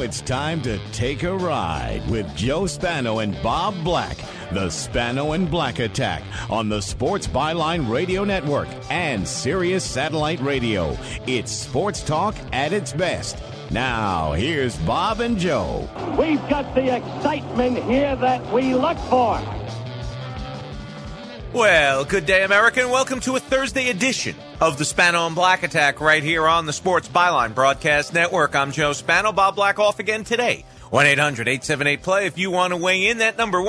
it's time to take a ride with Joe Spano and Bob Black. The Spano and Black Attack on the Sports Byline Radio Network and Sirius Satellite Radio. It's sports talk at its best. Now, here's Bob and Joe. We've got the excitement here that we look for. Well, good day, America, and welcome to a Thursday edition of the Spano and Black Attack right here on the Sports Byline Broadcast Network. I'm Joe Spano. Bob Black off again today. 1-800-878-PLAY. If you want to weigh in, that number,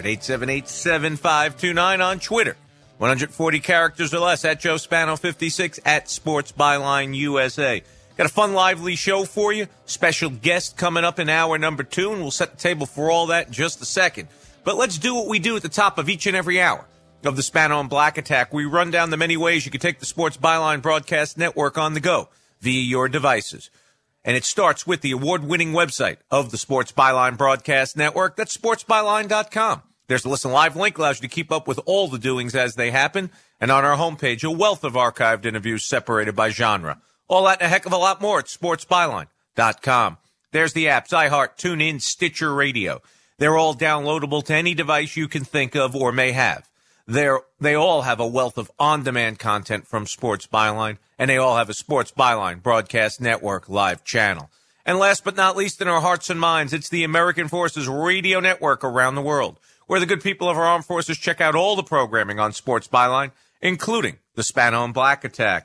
1-800-878-7529 on Twitter. 140 characters or less at Joe Spano 56 at Sports Byline USA. Got a fun, lively show for you. Special guest coming up in hour number 2, and we'll set the table for all that in just a second. But let's do what we do at the top of each and every hour of the Spano and Black Attack. We run down the many ways you can take the Sports Byline Broadcast Network on the go via your devices. And it starts with the award-winning website of the Sports Byline Broadcast Network. That's sportsbyline.com. There's a listen live link, allows you to keep up with all the doings as they happen. And on our homepage, a wealth of archived interviews separated by genre. All that and a heck of a lot more at sportsbyline.com. There's the apps, iHeart, TuneIn, Stitcher Radio. They're all downloadable to any device you can think of or may have. They all have a wealth of on-demand content from Sports Byline, and they all have a Sports Byline Broadcast Network live channel. And last but not least in our hearts and minds, it's the American Forces Radio Network around the world, where the good people of our armed forces check out all the programming on Sports Byline, including the Spano and Black Attack.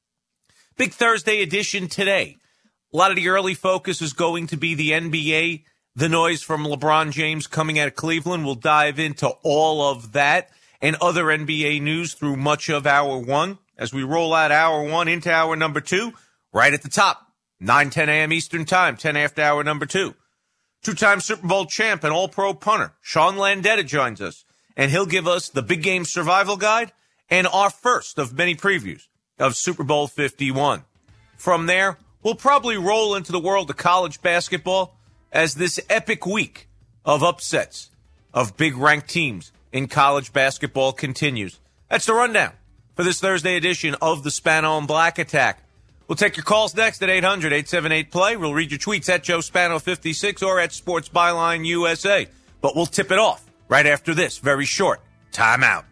Big Thursday edition today. A lot of the early focus is going to be the NBA, the noise from LeBron James coming out of Cleveland. We'll dive into all of that and other NBA news through much of Hour 1 as we roll out Hour 1 into Hour number 2, right at the top, 9:10 a.m. Eastern Time, 10 after Hour number 2. Two-time Super Bowl champ and all-pro punter, Sean Landeta joins us, and he'll give us the big game survival guide and our first of many previews of Super Bowl 51. From there, we'll probably roll into the world of college basketball as this epic week of upsets of big ranked teams in college basketball continues. That's the rundown for this Thursday edition of the Spano and Black Attack. We'll take your calls next at 800-878-PLAY. We'll read your tweets at Joe Spano 56 or at Sports Byline USA. But we'll tip it off right after this very short timeout.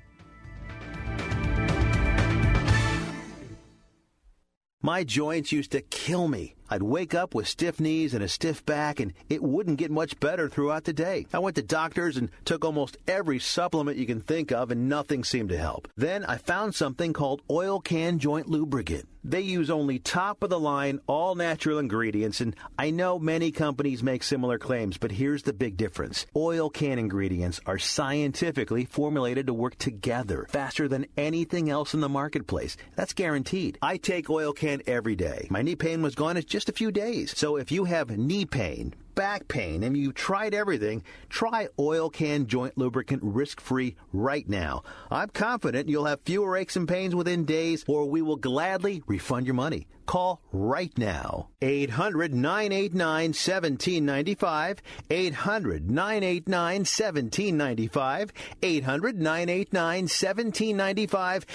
My joints used to kill me. I'd wake up with stiff knees and a stiff back, and it wouldn't get much better throughout the day. I went to doctors and took almost every supplement you can think of, and nothing seemed to help. Then I found something called Oil Can Joint Lubricant. They use only top-of-the-line, all-natural ingredients, and I know many companies make similar claims, but here's the big difference. Oil Can ingredients are scientifically formulated to work together faster than anything else in the marketplace. That's guaranteed. I take Oil Can every day. My knee pain was gone in just a few days. So if you have knee pain, back pain, and you've tried everything, try Oil Can Joint Lubricant risk-free right now. I'm confident you'll have fewer aches and pains within days, or we will gladly refund your money. Call right now. 800-989-1795. 800-989-1795. 800-989-1795.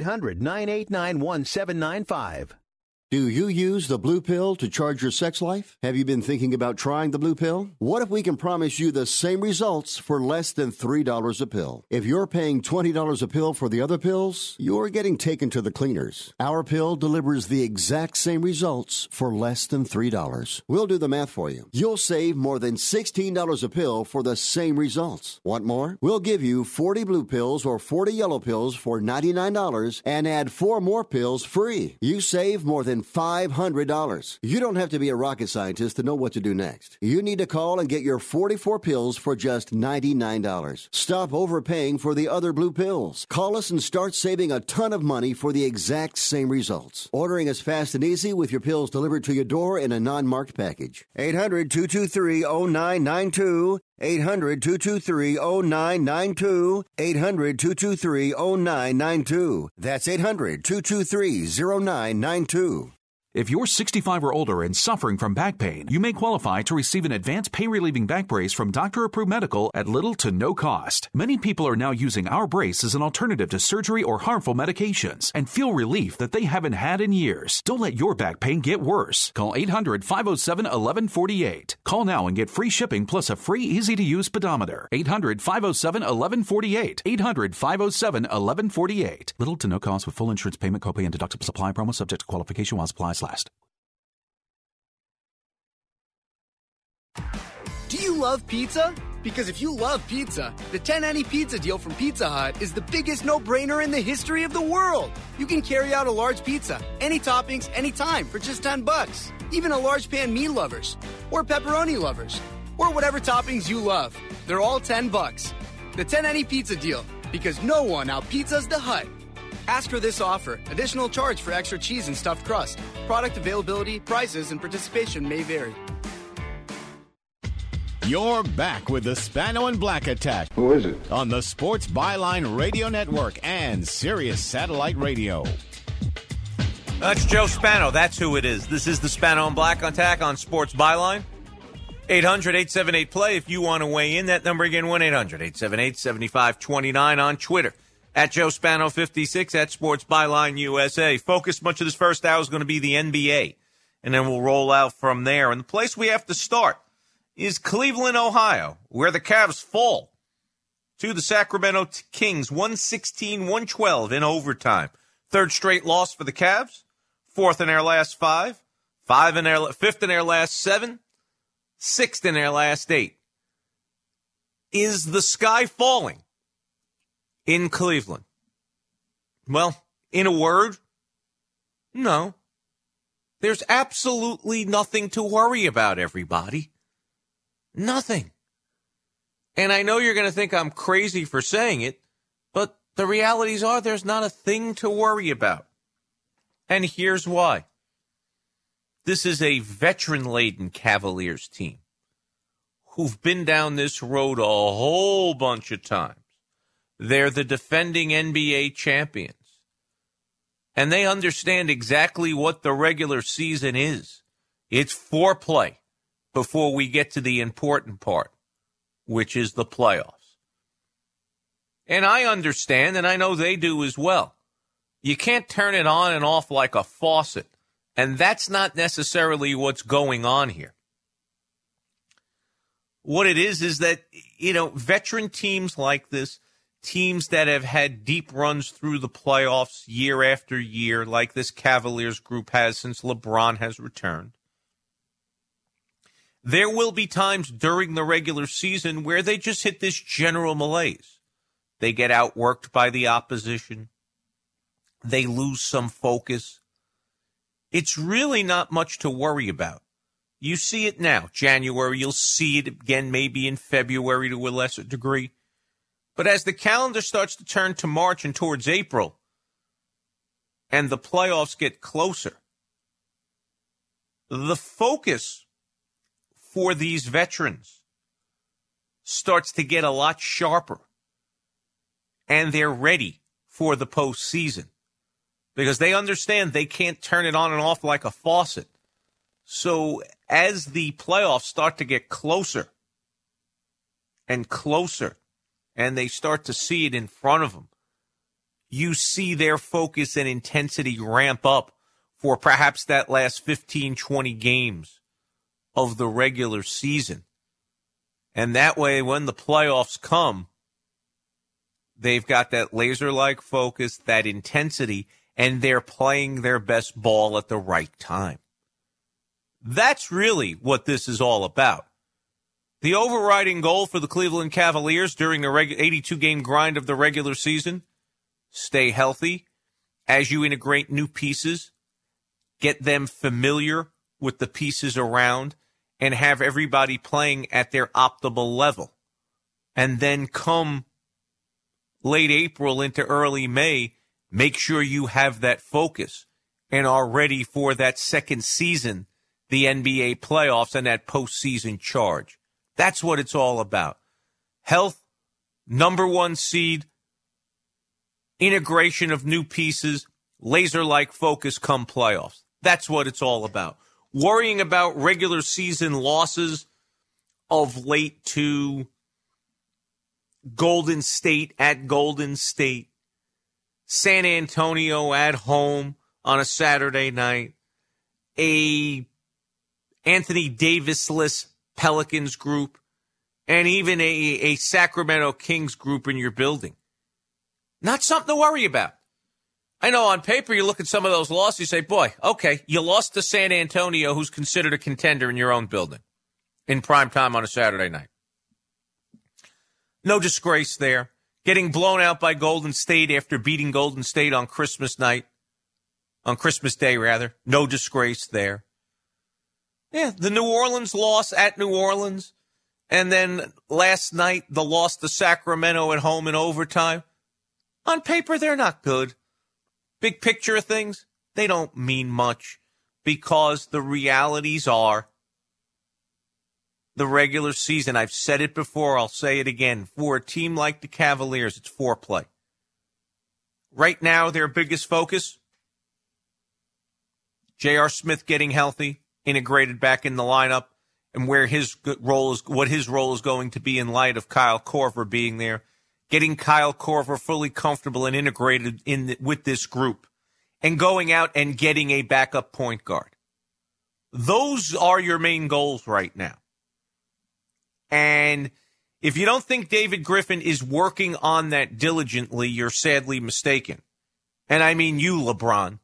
800-989-1795. Do you use the Blue Pill to charge your sex life? Have you been thinking about trying the Blue Pill? What if we can promise you the same results for less than $3 a pill? If you're paying $20 a pill for the other pills, you're getting taken to the cleaners. Our pill delivers the exact same results for less than $3. We'll do the math for you. You'll save more than $16 a pill for the same results. Want more? We'll give you 40 blue pills or 40 yellow pills for $99 and add 4 more pills free. You save more than $500. You don't have to be a rocket scientist to know what to do next. You need to call and get your 44 pills for just $99. Stop overpaying for the other blue pills. Call us and start saving a ton of money for the exact same results. Ordering is fast and easy with your pills delivered to your door in a non-marked package. 800-223-0992. 800-223-0992. 800-223-0992. That's 800-223-0992. If you're 65 or older and suffering from back pain, you may qualify to receive an advanced pain-relieving back brace from Dr. Approved Medical at little to no cost. Many people are now using our brace as an alternative to surgery or harmful medications and feel relief that they haven't had in years. Don't let your back pain get worse. Call 800-507-1148. Call now and get free shipping plus a free, easy-to-use pedometer. 800-507-1148. 800-507-1148. Little to no cost with full insurance payment, copay, and deductible supply promo subject to qualification while supplies last. Do you love pizza? Because if you love pizza, the 10 any pizza deal from Pizza Hut is the biggest no-brainer in the history of the world. You can carry out a large pizza, any toppings, anytime for just $10. Even a large pan meat lovers, or pepperoni lovers, or whatever toppings you love. They're all $10. The 10 any pizza deal, because no one out-pizzas the Hut. Ask for this offer. Additional charge for extra cheese and stuffed crust. Product availability, prices, and participation may vary. You're back with the Spano and Black Attack. Who is it? On the Sports Byline Radio Network and Sirius Satellite Radio. That's Joe Spano. That's who it is. This is the Spano and Black Attack on Sports Byline. 800-878-PLAY if you want to weigh in. That number again, 1-800-878-7529 on Twitter. At Joe Spano 56 at Sports Byline USA. Focus much of this first hour is going to be the NBA. And then we'll roll out from there. And the place we have to start is Cleveland, Ohio, where the Cavs fall to the Sacramento Kings, 116-112 in overtime. Third straight loss for the Cavs, fourth in their last fifth in their last seven, sixth in their last eight. Is the sky falling in Cleveland? Well, in a word, no. There's absolutely nothing to worry about, everybody. Nothing. And I know you're going to think I'm crazy for saying it, but the realities are there's not a thing to worry about. And here's why. This is a veteran-laden Cavaliers team who've been down this road a whole bunch of times. They're the defending NBA champions. And they understand exactly what the regular season is. It's foreplay before we get to the important part, which is the playoffs. And I understand, and I know they do as well. You can't turn it on and off like a faucet. And that's not necessarily what's going on here. What it is that, veteran teams like this, teams that have had deep runs through the playoffs year after year, like this Cavaliers group has since LeBron has returned, there will be times during the regular season where they just hit this general malaise. They get outworked by the opposition. They lose some focus. It's really not much to worry about. You see it now, January. You'll see it again maybe in February to a lesser degree. But as the calendar starts to turn to March and towards April, and the playoffs get closer, the focus for these veterans starts to get a lot sharper, and they're ready for the postseason because they understand they can't turn it on and off like a faucet. So as the playoffs start to get closer and closer, and they start to see it in front of them, you see their focus and intensity ramp up for perhaps that last 15, 20 games of the regular season. And that way, when the playoffs come, they've got that laser-like focus, that intensity, and they're playing their best ball at the right time. That's really what this is all about. The overriding goal for the Cleveland Cavaliers during the 82-game grind of the regular season, stay healthy as you integrate new pieces, get them familiar with the pieces around, and have everybody playing at their optimal level. And then come late April into early May, make sure you have that focus and are ready for that second season, the NBA playoffs, and that postseason charge. That's what it's all about. Health, number one seed, integration of new pieces, laser-like focus come playoffs. That's what it's all about. Worrying about regular season losses of late to Golden State at Golden State, San Antonio at home on a Saturday night, a Anthony Davis-less Pelicans group, and even a Sacramento Kings group in your building. Not something to worry about. I know on paper you look at some of those losses, you say, boy, okay, you lost to San Antonio, who's considered a contender in your own building in prime time on a Saturday night. No disgrace there. Getting blown out by Golden State after beating Golden State on Christmas Day, rather. No disgrace there. Yeah, the New Orleans loss at New Orleans, and then last night the loss to Sacramento at home in overtime. On paper, they're not good. Big picture of things, they don't mean much because the realities are the regular season. I've said it before, I'll say it again. For a team like the Cavaliers, it's foreplay. Right now, their biggest focus, J.R. Smith getting healthy, integrated back in the lineup, and where his role is, what his role is going to be in light of Kyle Korver being there. Getting Kyle Korver fully comfortable and integrated with this group, and going out and getting a backup point guard. Those are your main goals right now. And if you don't think David Griffin is working on that diligently, you're sadly mistaken. And I mean you, LeBron.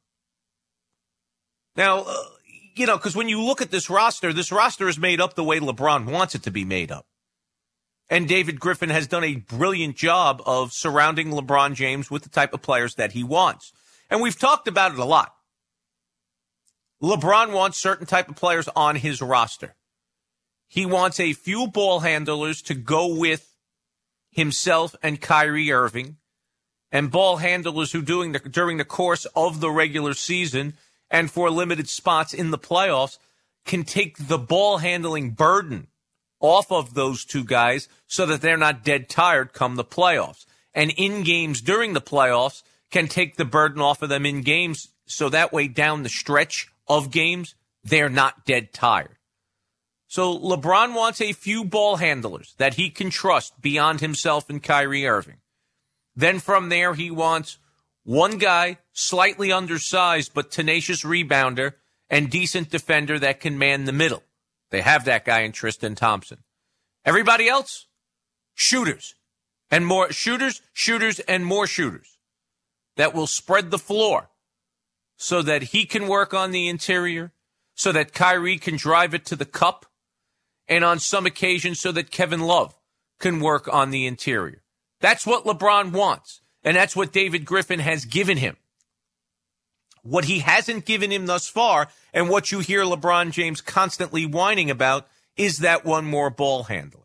Now, because when you look at this roster is made up the way LeBron wants it to be made up. And David Griffin has done a brilliant job of surrounding LeBron James with the type of players that he wants. And we've talked about it a lot. LeBron wants certain type of players on his roster. He wants a few ball handlers to go with himself and Kyrie Irving, and ball handlers who during the course of the regular season and for limited spots in the playoffs can take the ball handling burden off of those two guys so that they're not dead tired come the playoffs. And in games during the playoffs can take the burden off of them in games so that way down the stretch of games, they're not dead tired. So LeBron wants a few ball handlers that he can trust beyond himself and Kyrie Irving. Then from there, he wants one guy, slightly undersized but tenacious rebounder and decent defender that can man the middle. They have that guy in Tristan Thompson. Everybody else, shooters and more shooters and more shooters that will spread the floor so that he can work on the interior, so that Kyrie can drive it to the cup, and on some occasions so that Kevin Love can work on the interior. That's what LeBron wants, and that's what David Griffin has given him. What he hasn't given him thus far, and what you hear LeBron James constantly whining about, is that one more ball handler.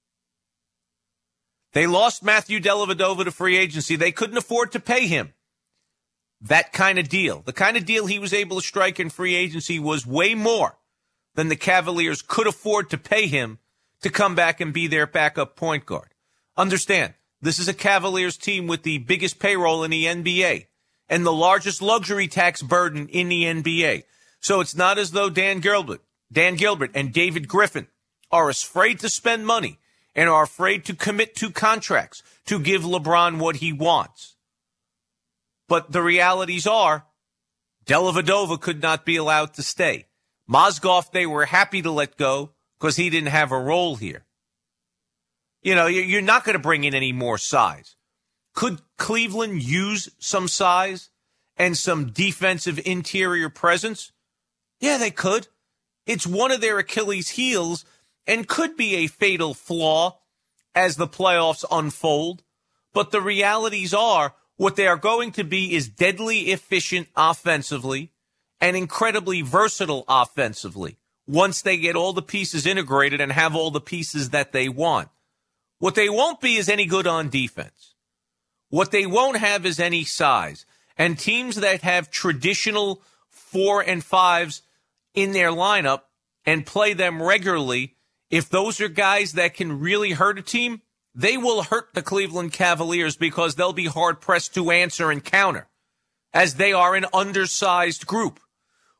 They lost Matthew Dellavedova to free agency. They couldn't afford to pay him that kind of deal. The kind of deal he was able to strike in free agency was way more than the Cavaliers could afford to pay him to come back and be their backup point guard. Understand, this is a Cavaliers team with the biggest payroll in the NBA and the largest luxury tax burden in the NBA. So it's not as though Dan Gilbert and David Griffin are afraid to spend money and are afraid to commit to contracts to give LeBron what he wants. But the realities are, Dellavedova could not be allowed to stay. Mozgov, they were happy to let go because he didn't have a role here. You know, you're not going to bring in any more size. Could Cleveland use some size and some defensive interior presence? Yeah, they could. It's one of their Achilles heels and could be a fatal flaw as the playoffs unfold. But the realities are, what they are going to be is deadly efficient offensively and incredibly versatile offensively once they get all the pieces integrated and have all the pieces that they want. What they won't be is any good on defense. What they won't have is any size. And teams that have traditional 4 and 5s in their lineup and play them regularly, if those are guys that can really hurt a team, they will hurt the Cleveland Cavaliers because they'll be hard-pressed to answer and counter, as they are an undersized group.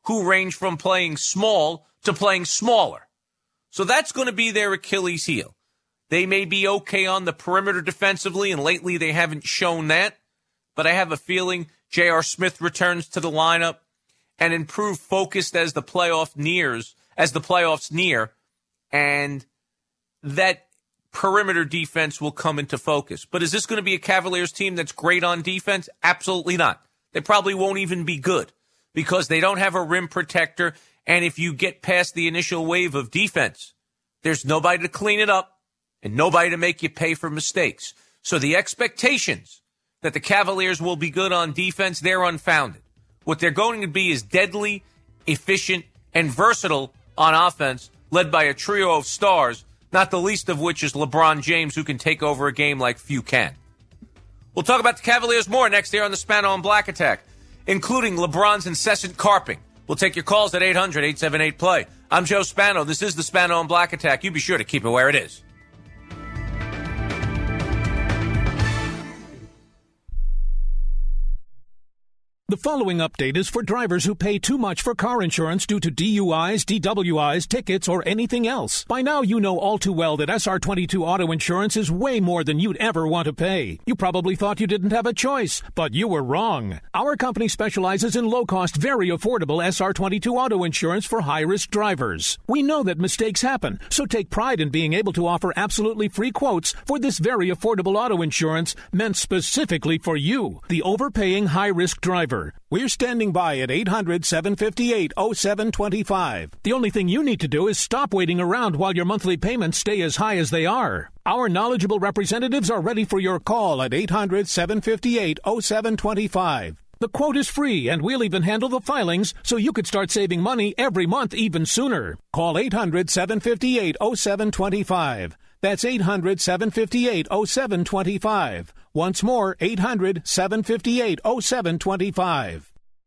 who range from playing small to playing smaller. So that's going to be their Achilles heel. They may be okay on the perimeter defensively, and lately they haven't shown that. But I have a feeling J.R. Smith returns to the lineup and improved focused as the playoffs near, and that perimeter defense will come into focus. But is this going to be a Cavaliers team that's great on defense? Absolutely not. They probably won't even be good because they don't have a rim protector, and if you get past the initial wave of defense, there's nobody to clean it up and nobody to make you pay for mistakes. So the expectations that the Cavaliers will be good on defense, they're unfounded. What they're going to be is deadly, efficient, and versatile on offense, led by a trio of stars, not the least of which is LeBron James, who can take over a game like few can. We'll talk about the Cavaliers more next year on the Spano and Black Attack, including LeBron's incessant carping. We'll take your calls at 800-878-PLAY. I'm Joe Spano. This is the Spano and Black Attack. You be sure to keep it where it is. The following update is for drivers who pay too much for car insurance due to DUIs, DWIs, tickets, or anything else. By now, you know all too well that SR22 auto insurance is way more than you'd ever want to pay. You probably thought you didn't have a choice, but you were wrong. Our company specializes in low-cost, very affordable SR22 auto insurance for high-risk drivers. We know that mistakes happen, so take pride in being able to offer absolutely free quotes for this very affordable auto insurance meant specifically for you, the overpaying high-risk driver. We're standing by at 800-758-0725. The only thing you need to do is stop waiting around while your monthly payments stay as high as they are. Our knowledgeable representatives are ready for your call at 800-758-0725. The quote is free, and we'll even handle the filings so you could start saving money every month even sooner. Call 800-758-0725. That's 800-758-0725. Once more, 800-758-0725.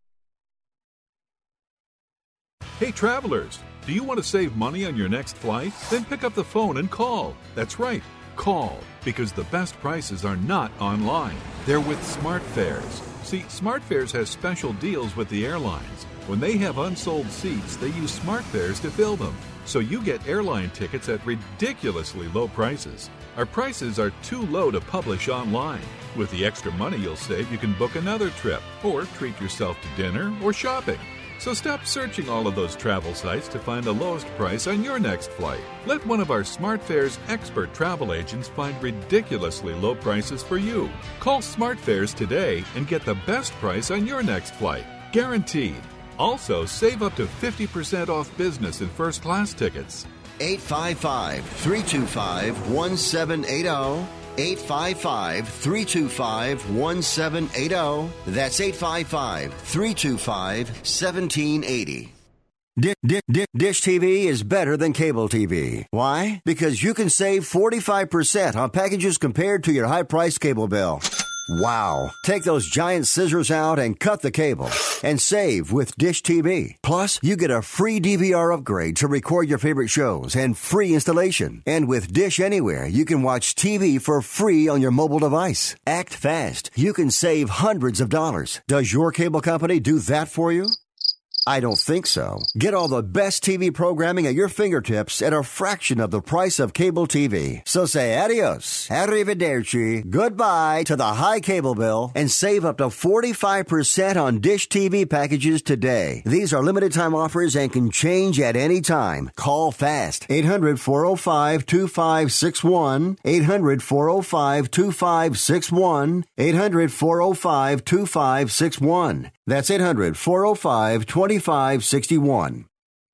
Hey, travelers, do you want to save money on your next flight? Then pick up the phone and call. That's right, call, because the best prices are not online. They're with SmartFares. See, SmartFares has special deals with the airlines. When they have unsold seats, they use SmartFares to fill them. So you get airline tickets at ridiculously low prices. Our prices are too low to publish online. With the extra money you'll save, you can book another trip or treat yourself to dinner or shopping. So stop searching all of those travel sites to find the lowest price on your next flight. Let one of our SmartFares expert travel agents find ridiculously low prices for you. Call SmartFares today and get the best price on your next flight. Guaranteed. Also, save up to 50% off business and first-class tickets. 855-325-1780. 855-325-1780. That's 855-325-1780. Dish TV is better than cable TV. Why? Because you can save 45% on packages compared to your high-priced cable bill. Wow. Take those giant scissors out and cut the cable and save with Dish TV. Plus, you get a free DVR upgrade to record your favorite shows and free installation. And with Dish Anywhere, you can watch TV for free on your mobile device. Act fast. You can save hundreds of dollars. Does your cable company do that for you? I don't think so. Get all the best TV programming at your fingertips at a fraction of the price of cable TV. So say adios, arrivederci, goodbye to the high cable bill and save up to 45% on Dish TV packages today. These are limited time offers and can change at any time. Call fast. 800-405-2561. 800-405-2561. 800-405-2561. That's 800-405-2561.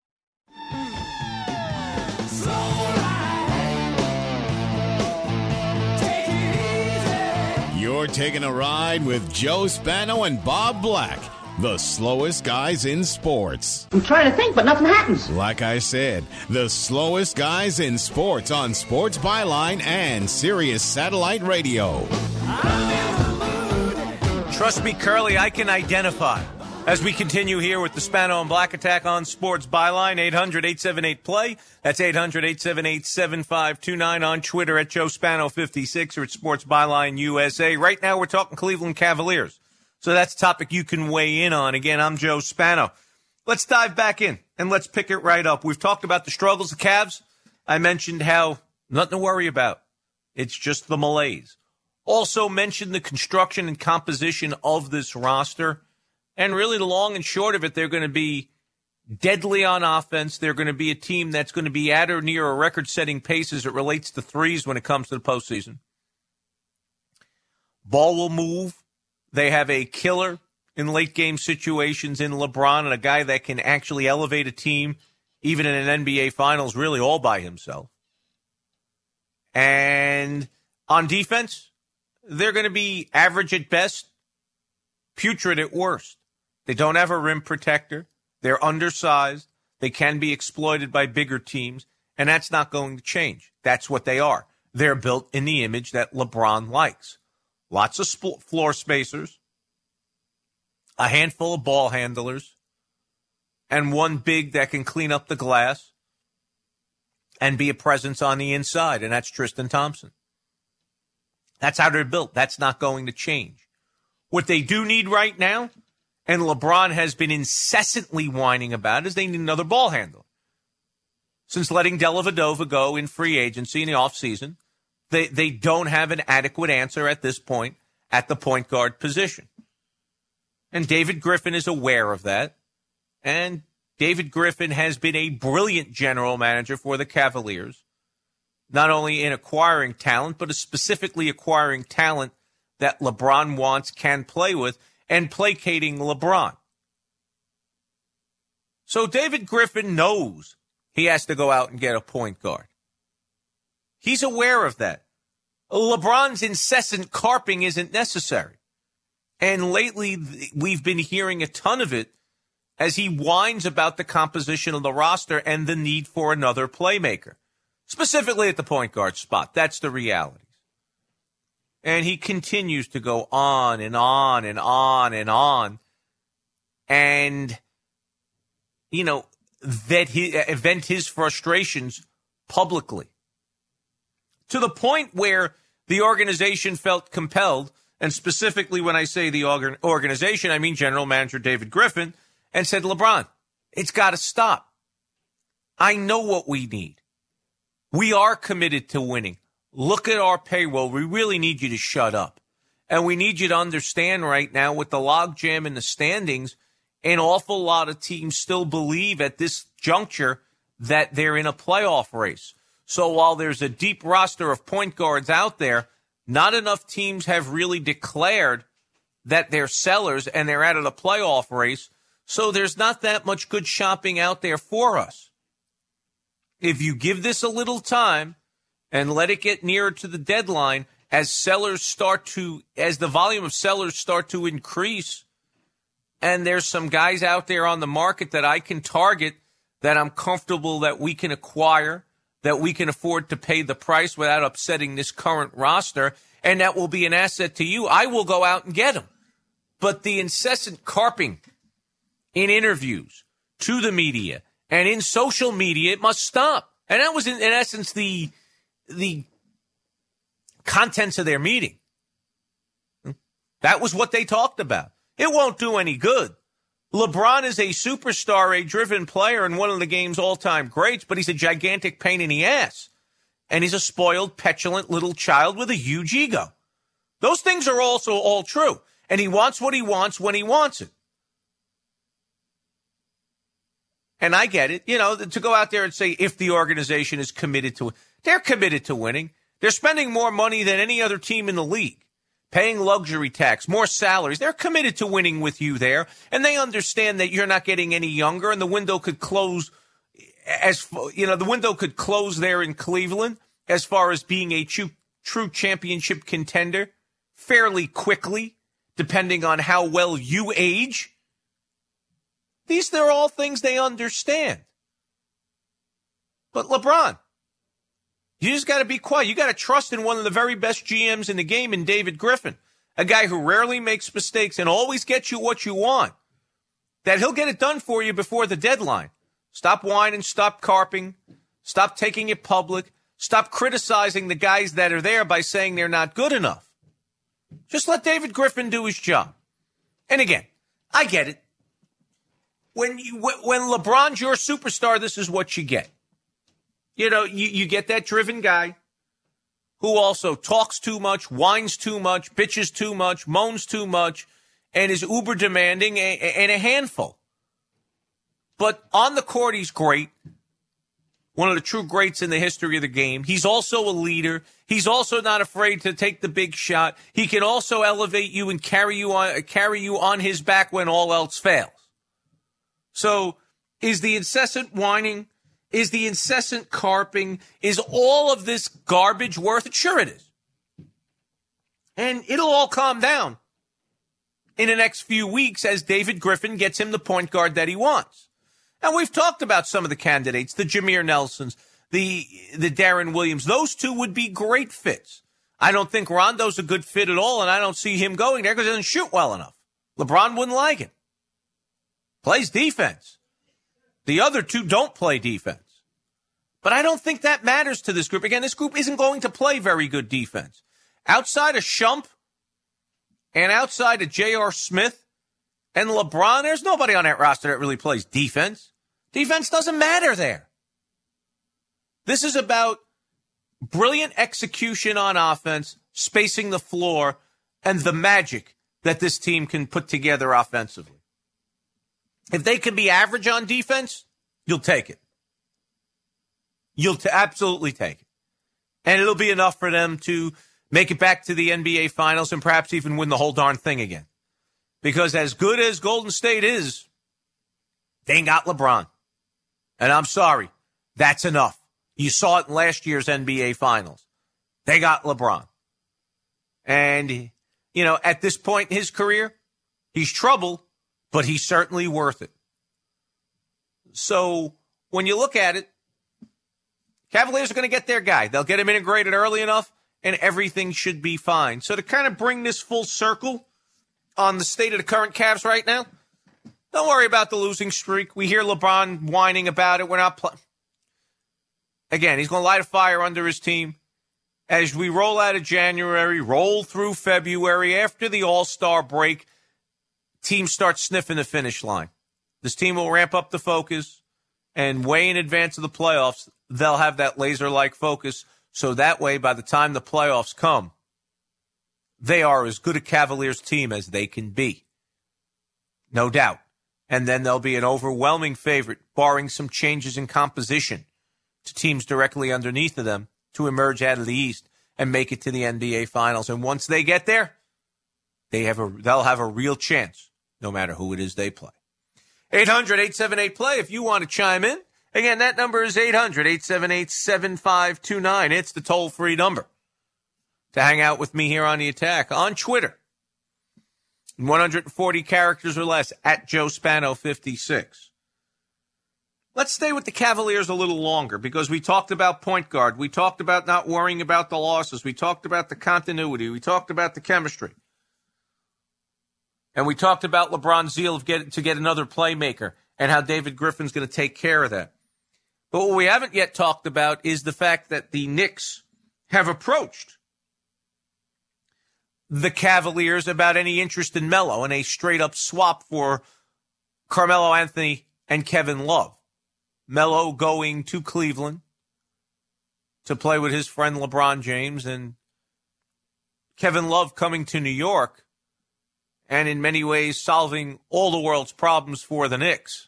You're taking a ride with Joe Spano and Bob Black, the slowest guys in sports. I'm trying to think, but nothing happens. Like I said, the slowest guys in sports on Sports Byline and Sirius Satellite Radio. Trust me, Curly, I can identify. As we continue here with the Spano and Black Attack on Sports Byline, 800-878-PLAY. That's 800-878-7529 on Twitter at Joe Spano56 or at Sports Byline USA. Right now we're talking Cleveland Cavaliers. So that's a topic you can weigh in on. Again, I'm Joe Spano. let's dive back in and let's pick it right up. We've talked about the struggles of Cavs. I mentioned how nothing to worry about. It's just the malaise. Also mentioned the construction and composition of this roster. And really the long and short of it, they're going to be deadly on offense. They're going to be a team that's going to be at or near a record-setting pace as it relates to threes when it comes to the postseason. Ball will move. They have a killer in late-game situations in LeBron and a guy that can actually elevate a team, even in an NBA Finals, really all by himself. And on defense, they're going to be average at best, putrid at worst. They don't have a rim protector. They're undersized. They can be exploited by bigger teams, and that's not going to change. That's what they are. They're built in the image that LeBron likes. Lots of floor spacers, a handful of ball handlers, and one big that can clean up the glass and be a presence on the inside, and that's Tristan Thompson. That's how they're built. That's not going to change. What they do need right now, and LeBron has been incessantly whining about, is they need another ball handler. Since letting Dellavedova go in free agency in the offseason, they don't have an adequate answer at this point at the point guard position. And David Griffin is aware of that. And David Griffin has been a brilliant general manager for the Cavaliers, not only in acquiring talent, but specifically acquiring talent that LeBron wants, can play with, and placating LeBron. So David Griffin knows he has to go out and get a point guard. He's aware of that. LeBron's incessant carping isn't necessary. And lately, we've been hearing a ton of it as he whines about the composition of the roster and the need for another playmaker, specifically at the point guard spot. That's the reality. And he continues to go on and on and on and on. And, you know, that he vent his frustrations publicly. To the point where the organization felt compelled, and specifically when I say the organization, I mean General Manager David Griffin, and said, LeBron, it's got to stop. I know what we need. We are committed to winning. Look at our payroll. We really need you to shut up. And we need you to understand right now with the logjam in the standings, an awful lot of teams still believe at this juncture that they're in a playoff race. So while there's a deep roster of point guards out there, not enough teams have really declared that they're sellers and they're out of the playoff race. So there's not that much good shopping out there for us. If you give this a little time and let it get nearer to the deadline, as the volume of sellers start to increase, and there's some guys out there on the market that I can target that I'm comfortable that we can acquire, that we can afford to pay the price without upsetting this current roster, and that will be an asset to you, I will go out and get them. But the incessant carping in interviews to the media and in social media, it must stop. And that was, in essence, the contents of their meeting. That was what they talked about. It won't do any good. LeBron is a superstar, a driven player, and one of the game's all-time greats, but he's a gigantic pain in the ass. And he's a spoiled, petulant little child with a huge ego. Those things are also all true. And he wants what he wants when he wants it. And I get it, to go out there and say if the organization is committed to it. They're committed to winning. They're spending more money than any other team in the league, paying luxury tax, more salaries. They're committed to winning with you there, and they understand that you're not getting any younger, and the window could close the window could close there in Cleveland as far as being a true championship contender fairly quickly, depending on how well you age. They're all things they understand. But LeBron, you just got to be quiet. You got to trust in one of the very best GMs in the game, in David Griffin, a guy who rarely makes mistakes and always gets you what you want, that he'll get it done for you before the deadline. Stop whining, stop carping, stop taking it public, stop criticizing the guys that are there by saying they're not good enough. Just let David Griffin do his job. And again, I get it. when LeBron's your superstar, this is what you get. You get that driven guy who also talks too much, whines too much, bitches too much, moans too much, and is uber demanding and a handful. But on the court, he's great. One of the true greats in the history of the game. He's also a leader. He's also not afraid to take the big shot. He can also elevate you and carry you on his back when all else fails. So is the incessant whining, is the incessant carping, is all of this garbage worth it? Sure it is. And it'll all calm down in the next few weeks as David Griffin gets him the point guard that he wants. And we've talked about some of the candidates, the Jameer Nelsons, the Darren Williams. Those two would be great fits. I don't think Rondo's a good fit at all, and I don't see him going there because he doesn't shoot well enough. LeBron wouldn't like it. Plays defense. The other two don't play defense. But I don't think that matters to this group. Again, this group isn't going to play very good defense. Outside of Shump and outside of J.R. Smith and LeBron, there's nobody on that roster that really plays defense. Defense doesn't matter there. This is about brilliant execution on offense, spacing the floor, and the magic that this team can put together offensively. If they can be average on defense, you'll take it. You'll absolutely take it. And it'll be enough for them to make it back to the NBA Finals and perhaps even win the whole darn thing again. Because as good as Golden State is, they ain't got LeBron. And I'm sorry, that's enough. You saw it in last year's NBA Finals. They got LeBron. And, at this point in his career, he's trouble, but he's certainly worth it. So when you look at it, Cavaliers are going to get their guy. They'll get him integrated early enough, and everything should be fine. So to kind of bring this full circle on the state of the current Cavs right now, don't worry about the losing streak. We hear LeBron whining about it. We're not playing. Again, he's going to light a fire under his team. As we roll out of January, roll through February, after the All-Star break, teams start sniffing the finish line. This team will ramp up the focus, and way in advance of the playoffs, they'll have that laser-like focus. So that way, by the time the playoffs come, they are as good a Cavaliers team as they can be. No doubt. And then they'll be an overwhelming favorite, barring some changes in composition, to teams directly underneath of them to emerge out of the East and make it to the NBA Finals. And once they get there, they'll have a real chance, no matter who it is they play. 800-878-PLAY if you want to chime in. Again, that number is 800-878-7529. It's the toll-free number to hang out with me here on The Attack. On Twitter, 140 characters or less, at Joe Spano 56. Let's stay with the Cavaliers a little longer because we talked about point guard. We talked about not worrying about the losses. We talked about the continuity. We talked about the chemistry. And we talked about LeBron's zeal to get another playmaker and how David Griffin's going to take care of that. But what we haven't yet talked about is the fact that the Knicks have approached the Cavaliers about any interest in Melo and a straight-up swap for Carmelo Anthony and Kevin Love. Melo going to Cleveland to play with his friend LeBron James, and Kevin Love coming to New York and in many ways solving all the world's problems for the Knicks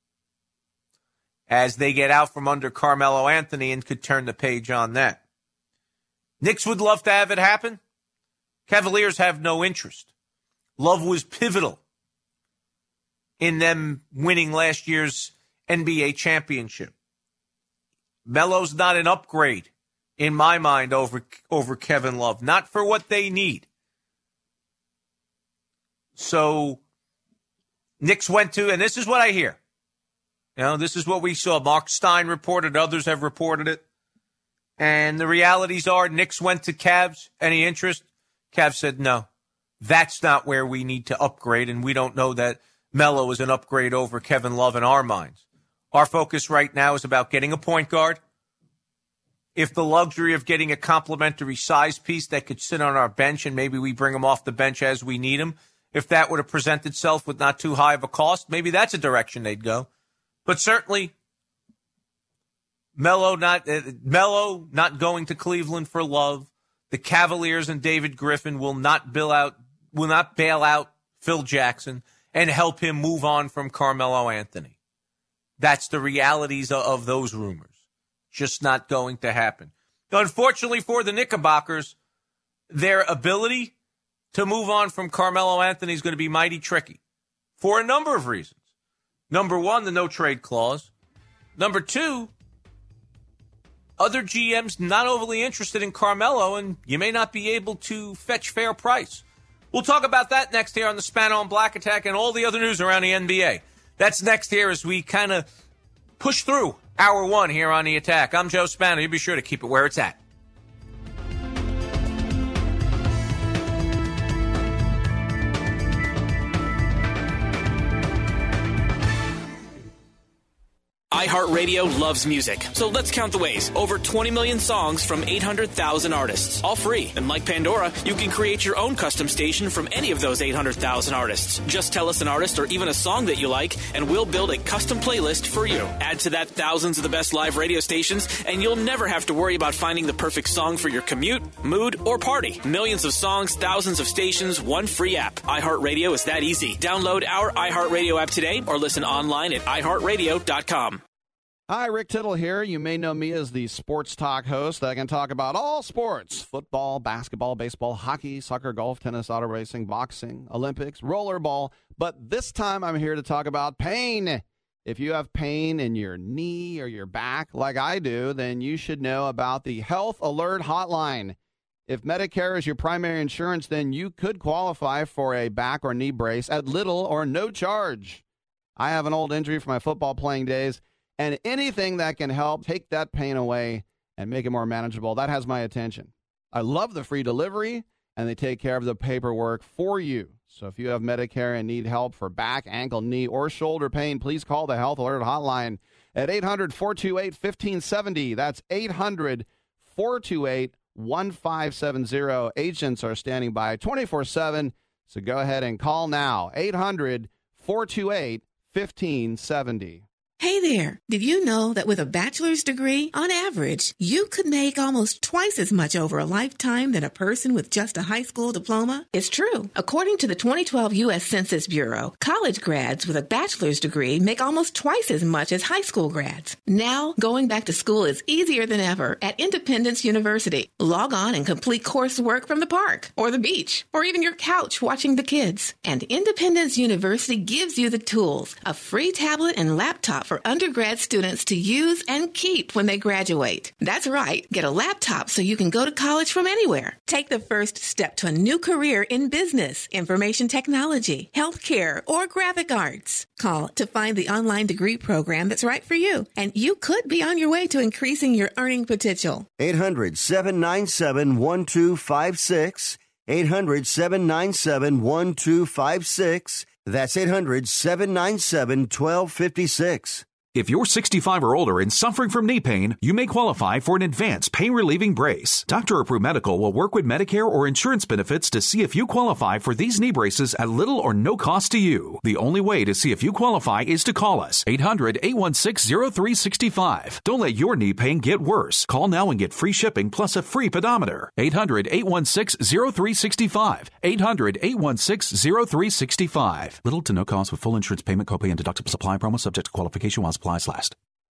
as they get out from under Carmelo Anthony and could turn the page on that. Knicks would love to have it happen. Cavaliers have no interest. Love was pivotal in them winning last year's NBA championship. Melo's not an upgrade, in my mind, over Kevin Love. Not for what they need. So, Knicks went to, and this is what I hear. This is what we saw. Mark Stein reported, others have reported it. And the realities are, Knicks went to Cavs. Any interest? Cavs said, no, that's not where we need to upgrade, and we don't know that Melo is an upgrade over Kevin Love in our minds. Our focus right now is about getting a point guard. If the luxury of getting a complementary size piece that could sit on our bench and maybe we bring him off the bench as we need him if that were to present itself with not too high of a cost, maybe that's a direction they'd go. But certainly, Melo not going to Cleveland for Love. The Cavaliers and David Griffin will not bail out Phil Jackson and help him move on from Carmelo Anthony. That's the realities of those rumors. Just not going to happen. Unfortunately for the Knickerbockers, their ability to move on from Carmelo Anthony is going to be mighty tricky for a number of reasons. Number one, the no-trade clause. Number two, other GMs not overly interested in Carmelo, and you may not be able to fetch fair price. We'll talk about that next here on the Spano and Black Attack and all the other news around the NBA. That's next here as we kind of push through hour one here on The Attack. I'm Joe Spano. You be sure to keep it where it's at. iHeartRadio loves music, so let's count the ways. Over 20 million songs from 800,000 artists, all free. And like Pandora, you can create your own custom station from any of those 800,000 artists. Just tell us an artist or even a song that you like, and we'll build a custom playlist for you. Add to that thousands of the best live radio stations, and you'll never have to worry about finding the perfect song for your commute, mood, or party. Millions of songs, thousands of stations, one free app. iHeartRadio is that easy. Download our iHeartRadio app today or listen online at iHeartRadio.com. Hi, Rick Tittle here. You may know me as the sports talk host that can talk about all sports: football, basketball, baseball, hockey, soccer, golf, tennis, auto racing, boxing, Olympics, rollerball. But this time I'm here to talk about pain. If you have pain in your knee or your back like I do, then you should know about the Health Alert Hotline. If Medicare is your primary insurance, then you could qualify for a back or knee brace at little or no charge. I have an old injury from my football playing days, and anything that can help take that pain away and make it more manageable, that has my attention. I love the free delivery, and they take care of the paperwork for you. So if you have Medicare and need help for back, ankle, knee, or shoulder pain, please call the Health Alert Hotline at 800-428-1570. That's 800-428-1570. Agents are standing by 24/7, so go ahead and call now. 800-428-1570. Hey there. Did you know that with a bachelor's degree, on average, you could make almost twice as much over a lifetime than a person with just a high school diploma? It's true. According to the 2012 U.S. Census Bureau, college grads with a bachelor's degree make almost twice as much as high school grads. Now, going back to school is easier than ever at Independence University. Log on and complete coursework from the park or the beach or even your couch watching the kids. And Independence University gives you the tools, a free tablet and laptop for undergrad students to use and keep when they graduate. That's right. Get a laptop so you can go to college from anywhere. Take the first step to a new career in business, information technology, healthcare, or graphic arts. Call to find the online degree program that's right for you, and you could be on your way to increasing your earning potential. 800-797-1256. 800-797-1256. That's 800-797-1256. If you're 65 or older and suffering from knee pain, you may qualify for an advanced pain-relieving brace. Dr. Approved Medical will work with Medicare or insurance benefits to see if you qualify for these knee braces at little or no cost to you. The only way to see if you qualify is to call us, 800-816-0365. Don't let your knee pain get worse. Call now and get free shipping plus a free pedometer. 800-816-0365. 800-816-0365. Little to no cost with full insurance payment, copay, and deductible supply promo subject to qualification while supplies last.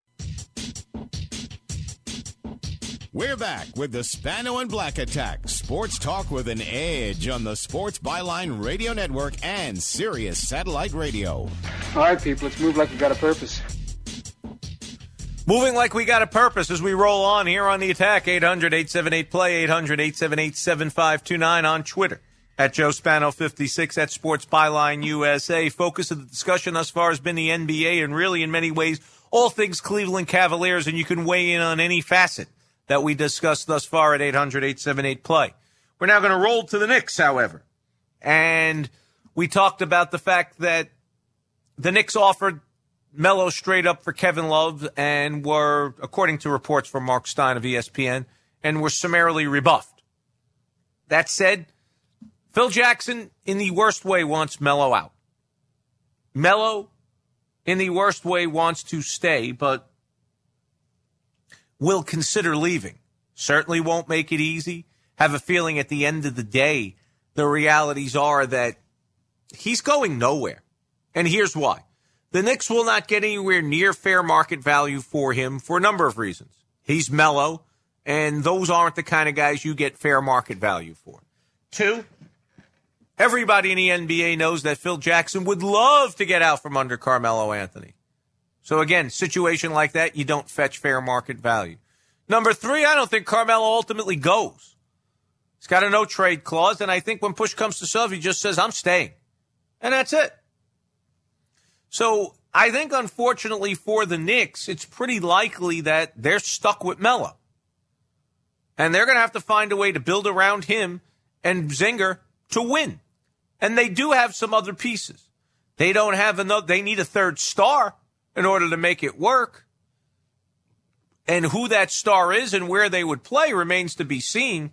We're back with the Spano and Black Attack. Sports talk with an edge on the Sports Byline Radio Network and Sirius Satellite Radio. All right, people, let's move like we got a purpose. Moving like we got a purpose as we roll on here on The Attack. 800-878-PLAY, 800-878-7529 on Twitter. At Joe Spano 56 at Sports Byline USA. Focus of the discussion thus far has been the NBA and really in many ways all things Cleveland Cavaliers, and you can weigh in on any facet that we discussed thus far at 800-878-PLAY. We're now going to roll to the Knicks, however. And we talked about the fact that the Knicks offered Melo straight up for Kevin Love and were, according to reports from Mark Stein of ESPN, and were summarily rebuffed. That said, Phil Jackson, in the worst way, wants Melo out. Melo, in the worst way, wants to stay, but will consider leaving. Certainly won't make it easy. Have a feeling at the end of the day, the realities are that he's going nowhere. And here's why. The Knicks will not get anywhere near fair market value for him for a number of reasons. He's Melo, and those aren't the kind of guys you get fair market value for. 2, everybody in the NBA knows that Phil Jackson would love to get out from under Carmelo Anthony. So again, situation like that, you don't fetch fair market value. Number 3, I don't think Carmelo ultimately goes. He's got a no-trade clause, and I think when push comes to shove, he just says, I'm staying. And that's it. So I think, unfortunately for the Knicks, it's pretty likely that they're stuck with Melo. And they're going to have to find a way to build around him and Zinger to win. And they do have some other pieces. They don't have enough. They need a third star in order to make it work. And who that star is and where they would play remains to be seen.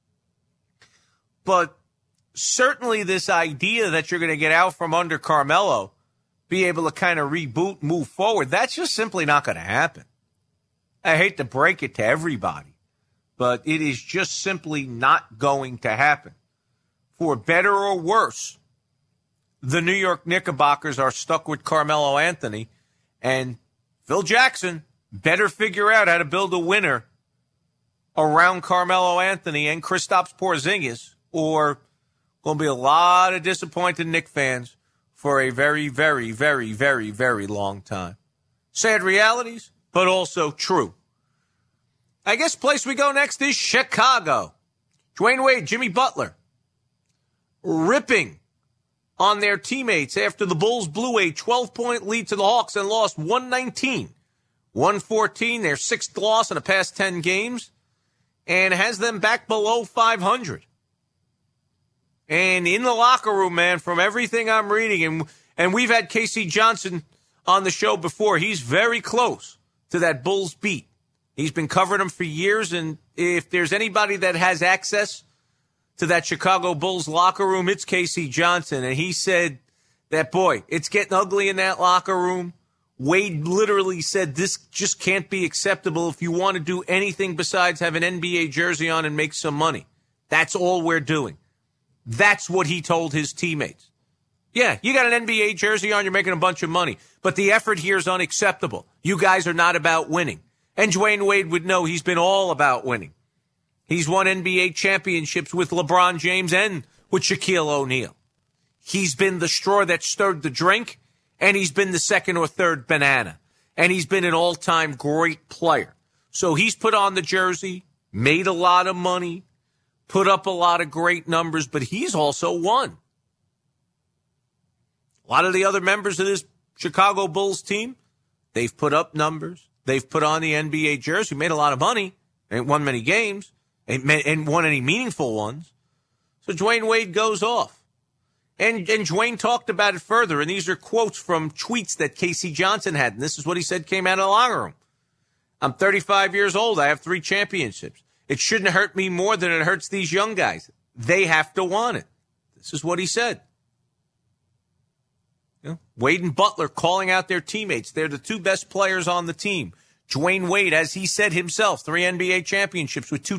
But certainly this idea that you're going to get out from under Carmelo, be able to kind of reboot, move forward, that's just simply not going to happen. I hate to break it to everybody, but it is just simply not going to happen. For better or worse, the New York Knickerbockers are stuck with Carmelo Anthony, and Phil Jackson better figure out how to build a winner around Carmelo Anthony and Kristaps Porzingis, or going to be a lot of disappointed Knick fans for a very, very, very, very, very long time. Sad realities, but also true. I guess place we go next is Chicago. Dwayne Wade, Jimmy Butler, ripping on their teammates after the Bulls blew a 12-point lead to the Hawks and lost 119-114, their 6th loss in the past 10 games, and has them back below 500. And in the locker room, man, from everything I'm reading, and we've had K.C. Johnson on the show before, he's very close to that Bulls beat. He's been covering them for years, and if there's anybody that has access to that Chicago Bulls locker room, it's K.C. Johnson. And he said that, boy, it's getting ugly in that locker room. Wade literally said this just can't be acceptable if you want to do anything besides have an NBA jersey on and make some money. That's all we're doing. That's what he told his teammates. Yeah, you got an NBA jersey on, you're making a bunch of money. But the effort here is unacceptable. You guys are not about winning. And Dwayne Wade would know he's been all about winning. He's won NBA championships with LeBron James and with Shaquille O'Neal. He's been the straw that stirred the drink, and he's been the second or third banana. And he's been an all-time great player. So he's put on the jersey, made a lot of money, put up a lot of great numbers, but he's also won. A lot of the other members of this Chicago Bulls team, they've put up numbers. They've put on the NBA jersey, made a lot of money, ain't won many games, ain't won any meaningful ones. So Dwayne Wade goes off. And Dwayne talked about it further, and these are quotes from tweets that K.C. Johnson had, and this is what he said came out of the locker room. I'm 35 years old. I have 3 championships. It shouldn't hurt me more than it hurts these young guys. They have to want it. This is what he said. You know, Wade and Butler calling out their teammates. They're the 2 best players on the team. Dwayne Wade, as he said himself, 3 NBA championships with 2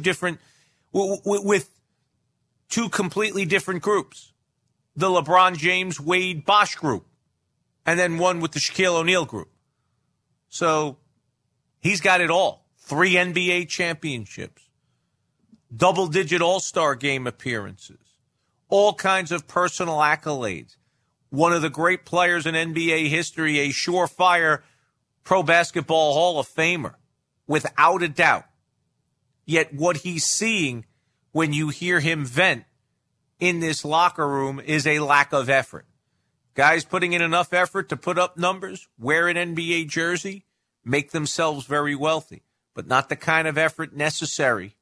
completely different groups. The LeBron James, Wade, Bosh group. And then one with the Shaquille O'Neal group. So he's got it all. 3 NBA championships. Double-digit All-Star game appearances. All kinds of personal accolades. One of the great players in NBA history, a surefire Pro Basketball Hall of Famer, without a doubt. Yet what he's seeing when you hear him vent in this locker room is a lack of effort. Guys putting in enough effort to put up numbers, wear an NBA jersey, make themselves very wealthy, but not the kind of effort necessary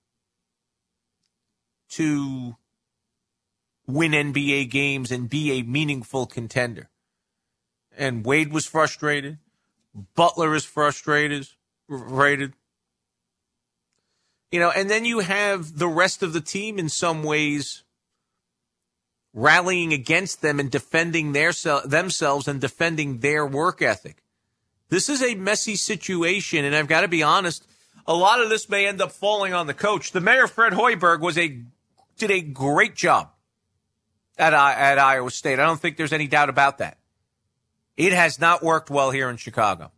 to win NBA games and be a meaningful contender. And Wade was frustrated. Butler is frustrated. You know, and then you have the rest of the team in some ways rallying against them and defending themselves and defending their work ethic. This is a messy situation, and I've got to be honest, a lot of this may end up falling on the coach. The mayor, Fred Hoiberg, did a great job at Iowa State. I don't think there's any doubt about that. It has not worked well here in Chicago.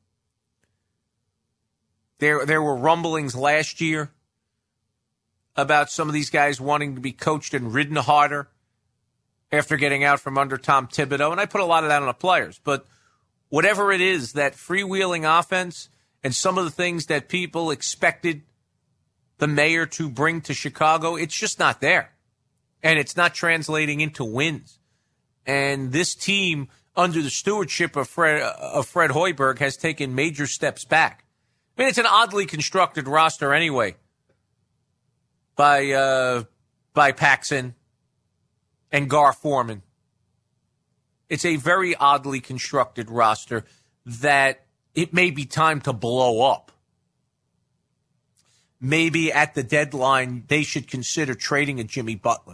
There were rumblings last year about some of these guys wanting to be coached and ridden harder after getting out from under Tom Thibodeau, and I put a lot of that on the players. But whatever it is, that freewheeling offense and some of the things that people expected the mayor to bring to Chicago, it's just not there. And it's not translating into wins. And this team, under the stewardship of Fred Hoiberg, has taken major steps back. I mean, it's an oddly constructed roster anyway by Paxson and Gar Forman. It's a very oddly constructed roster that it may be time to blow up. Maybe at the deadline, they should consider trading a Jimmy Butler.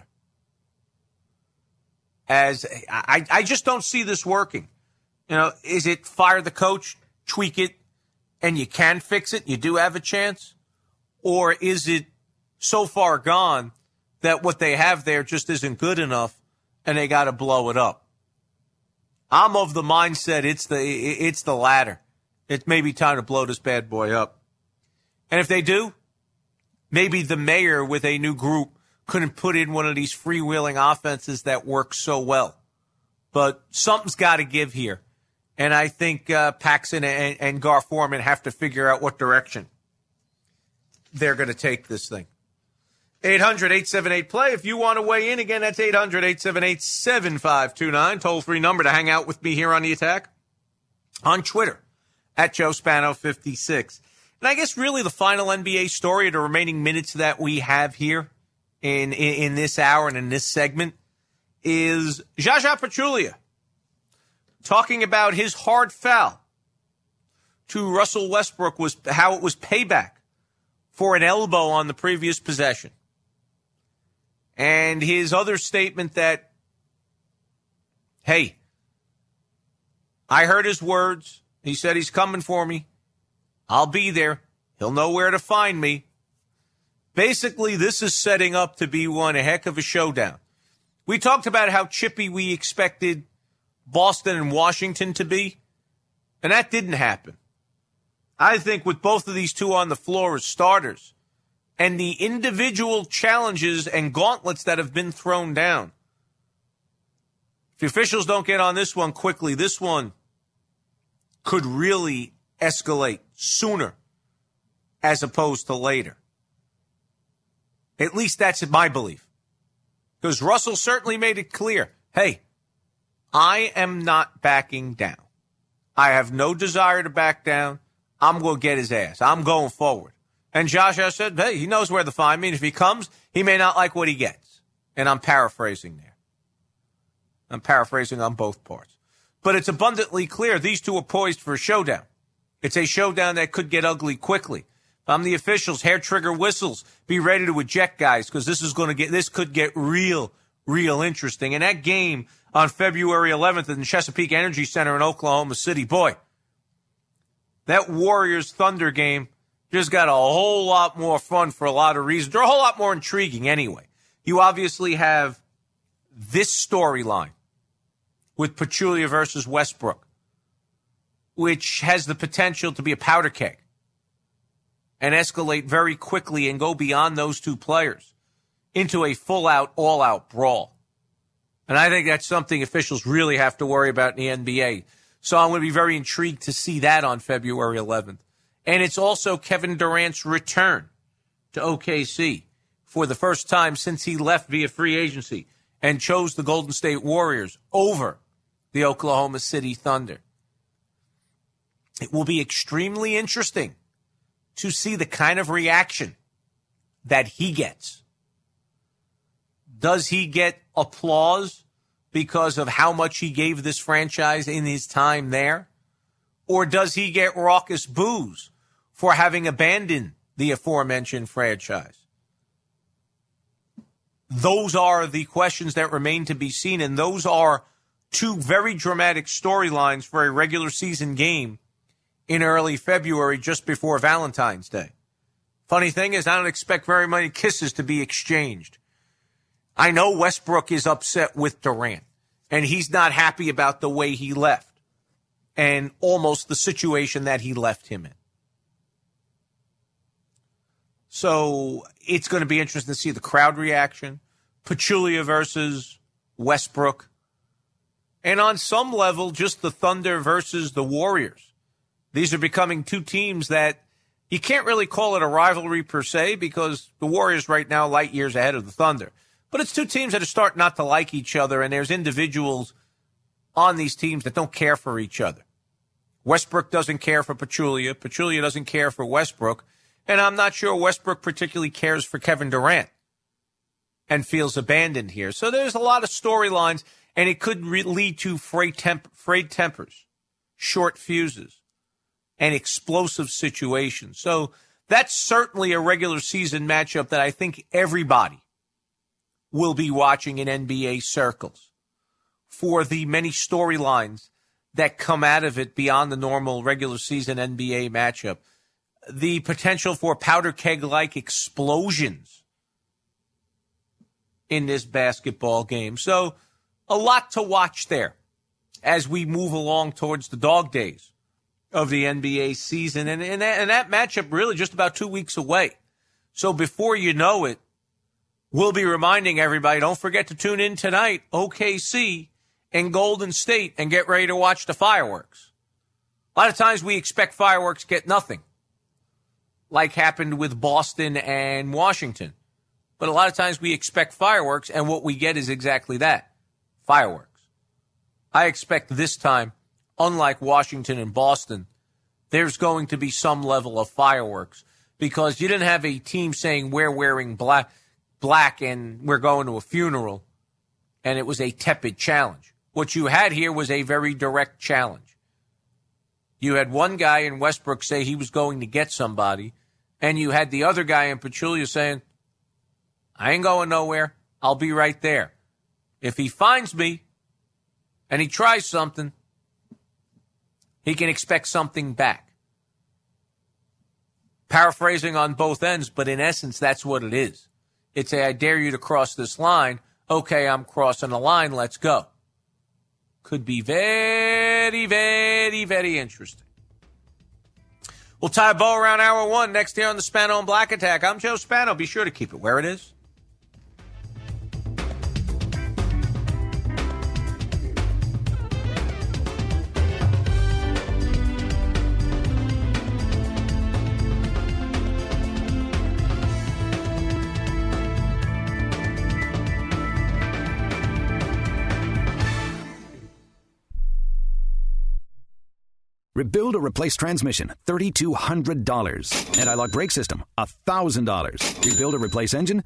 As I just don't see this working. You know, is it fire the coach, tweak it, and you can fix it? You do have a chance? Or is it so far gone that what they have there just isn't good enough and they got to blow it up? I'm of the mindset it's the latter. It may be time to blow this bad boy up. And if they do, maybe the mayor with a new group couldn't put in one of these freewheeling offenses that work so well. But something's got to give here. And I think Paxson and Gar Forman have to figure out what direction they're going to take this thing. 800-878-PLAY. If you want to weigh in, again, that's 800-878-7529. Toll-free number to hang out with me here on The Attack. On Twitter, at Joe Spano56. And I guess really the final NBA story of the remaining minutes that we have here in this hour and in this segment is Zaza Pachulia talking about his hard foul to Russell Westbrook, was how it was payback for an elbow on the previous possession. And his other statement that, hey, I heard his words. He said he's coming for me. I'll be there. He'll know where to find me. Basically, this is setting up to be one heck of a showdown. We talked about how chippy we expected Boston and Washington to be, and that didn't happen. I think with both of these two on the floor as starters and the individual challenges and gauntlets that have been thrown down, if the officials don't get on this one quickly, this one could really escalate sooner as opposed to later. At least that's my belief. Because Russell certainly made it clear, hey, I am not backing down. I have no desire to back down. I'm going to get his ass. I'm going forward. And Zaza said, hey, he knows where to find me. And if he comes, he may not like what he gets. And I'm paraphrasing there. I'm paraphrasing on both parts. But it's abundantly clear these two are poised for a showdown. It's a showdown that could get ugly quickly. If I'm the officials, hair trigger whistles, be ready to eject guys because this could get real interesting. And that game on February 11th in the Chesapeake Energy Center in Oklahoma City, boy, that Warriors Thunder game just got a whole lot more fun for a lot of reasons, or a whole lot more intriguing anyway. You obviously have this storyline with Pachulia versus Westbrook, which has the potential to be a powder keg and escalate very quickly and go beyond those two players into a full-out, all-out brawl. And I think that's something officials really have to worry about in the NBA. So I'm going to be very intrigued to see that on February 11th. And it's also Kevin Durant's return to OKC for the first time since he left via free agency and chose the Golden State Warriors over the Oklahoma City Thunder. It will be extremely interesting to see the kind of reaction that he gets. Does he get applause because of how much he gave this franchise in his time there? Or does he get raucous boos for having abandoned the aforementioned franchise? those are the questions that remain to be seen, and those are two very dramatic storylines for a regular season game in early February just before Valentine's Day. Funny thing is, I don't expect very many kisses to be exchanged. I know Westbrook is upset with Durant, and he's not happy about the way he left and almost the situation that he left him in. So it's going to be interesting to see the crowd reaction. Pachulia versus Westbrook. And on some level, just the Thunder versus the Warriors. These are becoming two teams that you can't really call it a rivalry per se because the Warriors right now light years ahead of the Thunder. But it's two teams that are starting not to like each other, and there's individuals on these teams that don't care for each other. Westbrook doesn't care for Pachulia. Pachulia doesn't care for Westbrook. And I'm not sure Westbrook particularly cares for Kevin Durant and feels abandoned here. So there's a lot of storylines, and it could lead to frayed tempers, short fuses, and explosive situations. So that's certainly a regular season matchup that I think everybody will be watching in NBA circles for the many storylines that come out of it beyond the normal regular season NBA matchup. The potential for powder keg-like explosions in this basketball game. So a lot to watch there as we move along towards the dog days of the NBA season. And that matchup really just about 2 weeks away. So before you know it, we'll be reminding everybody, don't forget to tune in tonight, OKC and Golden State, and get ready to watch the fireworks. A lot of times we expect fireworks, get nothing, like happened with Boston and Washington. But a lot of times we expect fireworks, and what we get is exactly that, fireworks. I expect this time, unlike Washington and Boston, there's going to be some level of fireworks because you didn't have a team saying we're wearing black and we're going to a funeral, and it was a tepid challenge. What you had here was a very direct challenge. You had one guy in Westbrook say he was going to get somebody, and you had the other guy in Pachulia saying, I ain't going nowhere. I'll be right there. If he finds me and he tries something, he can expect something back. Paraphrasing on both ends, but in essence, that's what it is. It's I dare you to cross this line. Okay, I'm crossing the line. Let's go. Could be very, very, very interesting. We'll tie a bow around hour one next here on the Spano and Black Attack. I'm Joe Spano. Be sure to keep it where it is. Rebuild or replace transmission, $3,200. Anti-lock brake system, $1,000. Rebuild or replace engine,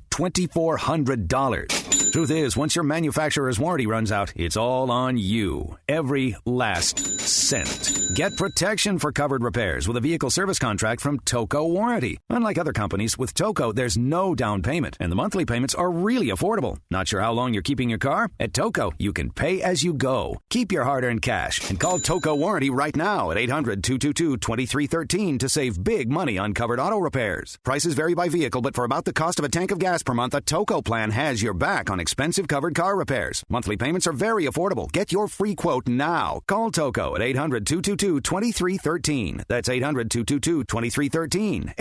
$2,400. Truth is, once your manufacturer's warranty runs out, it's all on you. Every last cent. Get protection for covered repairs with a vehicle service contract from Toco Warranty. Unlike other companies, with Toco, there's no down payment, and the monthly payments are really affordable. Not sure how long you're keeping your car? At Toco, you can pay as you go. Keep your hard-earned cash and call Toco Warranty right now at 800-222-2313 to save big money on covered auto repairs. Prices vary by vehicle, but for about the cost of a tank of gas per month, a Toco plan has your back on expensive covered car repairs. Monthly payments are very affordable. Get your free quote now. Call Toco at 800-222-2313. That's 800-222-2313.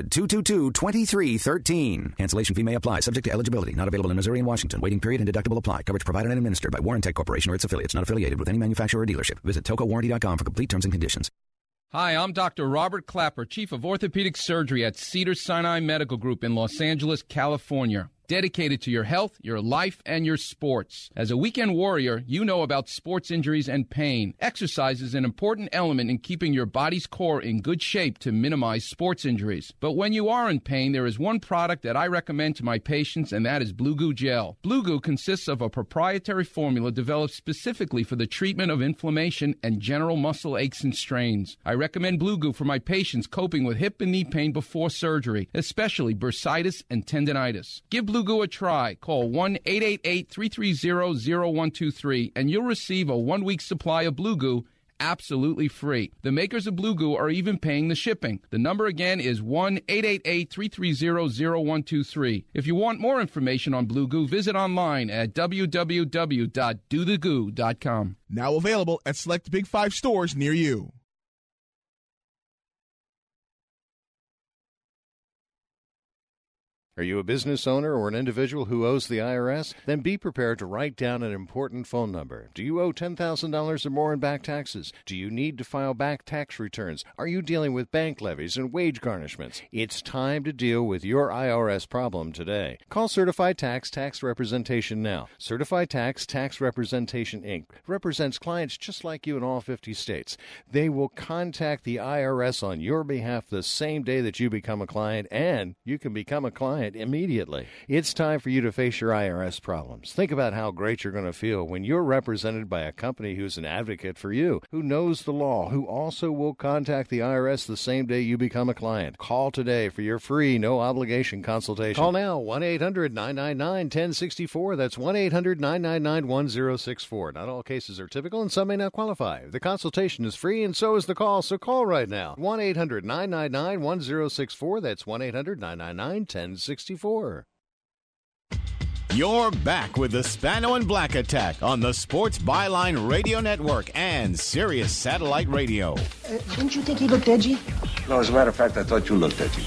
800-222-2313. Cancellation fee may apply. Subject to eligibility. Not available in Missouri and Washington. Waiting period and deductible apply. Coverage provided and administered by Warrantech Corporation or its affiliates. Not affiliated with any manufacturer or dealership. Visit TocoWarranty.com for complete terms and conditions. Hi, I'm Dr. Robert Clapper, Chief of Orthopedic Surgery at Cedars-Sinai Medical Group in Los Angeles, California. Dedicated to your health, your life, and your sports. As a weekend warrior, you know about sports injuries and pain. Exercise is an important element in keeping your body's core in good shape to minimize sports injuries. But when you are in pain, there is one product that I recommend to my patients, and that is Blue Goo Gel. Blue Goo consists of a proprietary formula developed specifically for the treatment of inflammation and general muscle aches and strains. I recommend Blue Goo for my patients coping with hip and knee pain before surgery, especially bursitis and tendinitis. Give Blue Blue Goo a try. Call 1-888-330-0123 and you'll receive a 1-week supply of Blue Goo absolutely free. The makers of Blue Goo are even paying the shipping. The number again is 1-888-330-0123. If you want more information on Blue Goo, visit online at www.dothegoo.com. Now available at select Big 5 stores near you. Are you a business owner or an individual who owes the IRS? Then be prepared to write down an important phone number. Do you owe $10,000 or more in back taxes? Do you need to file back tax returns? Are you dealing with bank levies and wage garnishments? It's time to deal with your IRS problem today. Call Certified Tax Representation now. Certified Tax Representation, Inc. represents clients just like you in all 50 states. They will contact the IRS on your behalf the same day that you become a client, and you can become a client immediately. It's time for you to face your IRS problems. Think about how great you're going to feel when you're represented by a company who's an advocate for you, who knows the law, who also will contact the IRS the same day you become a client. Call today for your free, no-obligation consultation. Call now, 1-800-999-1064. That's 1-800-999-1064. Not all cases are typical, and some may not qualify. The consultation is free, and so is the call, so call right now. 1-800-999-1064. That's 1-800-999-1064. You're back with the Spano and Black Attack on the Sports Byline Radio Network and Sirius Satellite Radio. Didn't you think he looked edgy? No, as a matter of fact, I thought you looked edgy.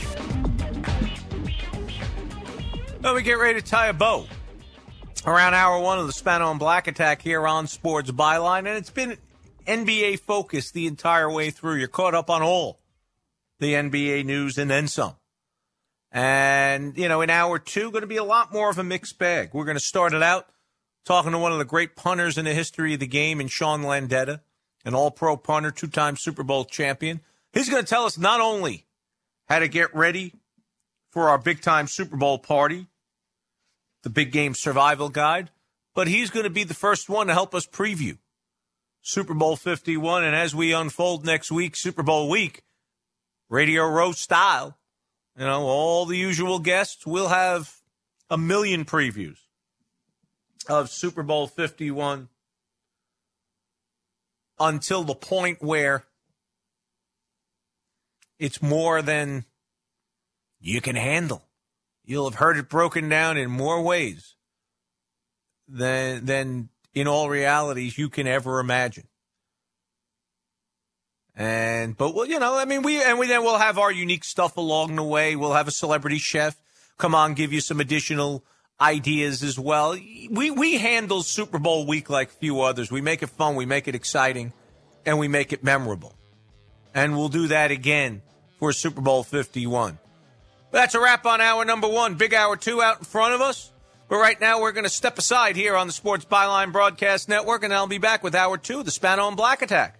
Well, we get ready to tie a bow around hour one of the Spano and Black Attack here on Sports Byline, and it's been NBA focused the entire way through. You're caught up on all the NBA news and then some. And, you know, in hour two, going to be a lot more of a mixed bag. We're going to start it out talking to one of the great punters in the history of the game in Sean Landeta, an all-pro punter, two-time Super Bowl champion. He's going to tell us not only how to get ready for our big-time Super Bowl party, the Big Game Survival Guide, but he's going to be the first one to help us preview Super Bowl 51. And as we unfold next week, Super Bowl week, Radio Row style, you know, all the usual guests. We'll have a million previews of Super Bowl 51 until the point where it's more than you can handle. You'll have heard it broken down in more ways than in all realities you can ever imagine. But well, you know, I mean, we then we'll have our unique stuff along the way. We'll have a celebrity chef come on, give you some additional ideas as well. We handle Super Bowl week like few others. We make it fun, we make it exciting, and we make it memorable. And we'll do that again for Super Bowl 51. But that's a wrap on hour number one. Big hour two out in front of us. But right now we're going to step aside here on the Sports Byline Broadcast Network, and I'll be back with hour two, the Spano and Black Attack.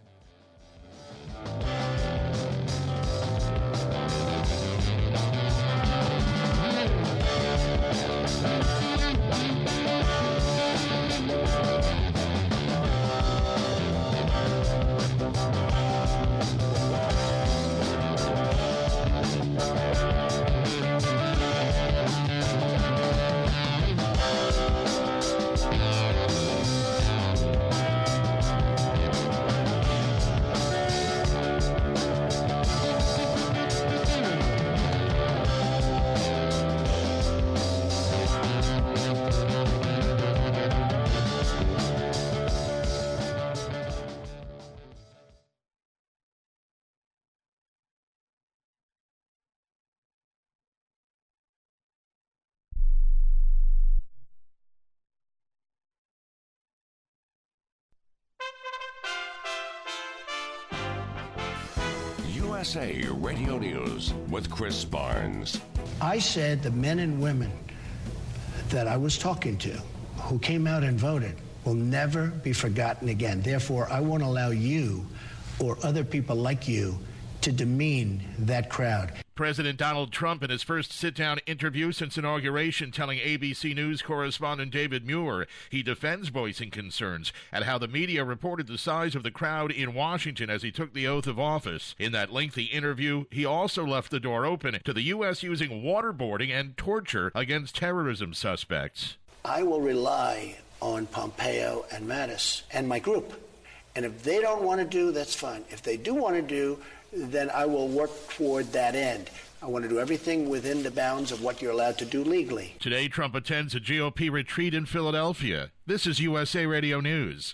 USA Radio News with Chris Barnes. I said the men and women that I was talking to who came out and voted will never be forgotten again. Therefore, I won't allow you or other people like you to demean that crowd. President Donald Trump, in his first sit-down interview since inauguration, telling ABC News correspondent David Muir he defends voicing concerns at how the media reported the size of the crowd in Washington as he took the oath of office. In that lengthy interview, he also left the door open to the U.S. using waterboarding and torture against terrorism suspects. I will rely on Pompeo and Mattis and my group. And if they don't want to do, that's fine. If they do want to do, then I will work toward that end. I want to do everything within the bounds of what you're allowed to do legally. Today, Trump attends a GOP retreat in Philadelphia. This is USA Radio News.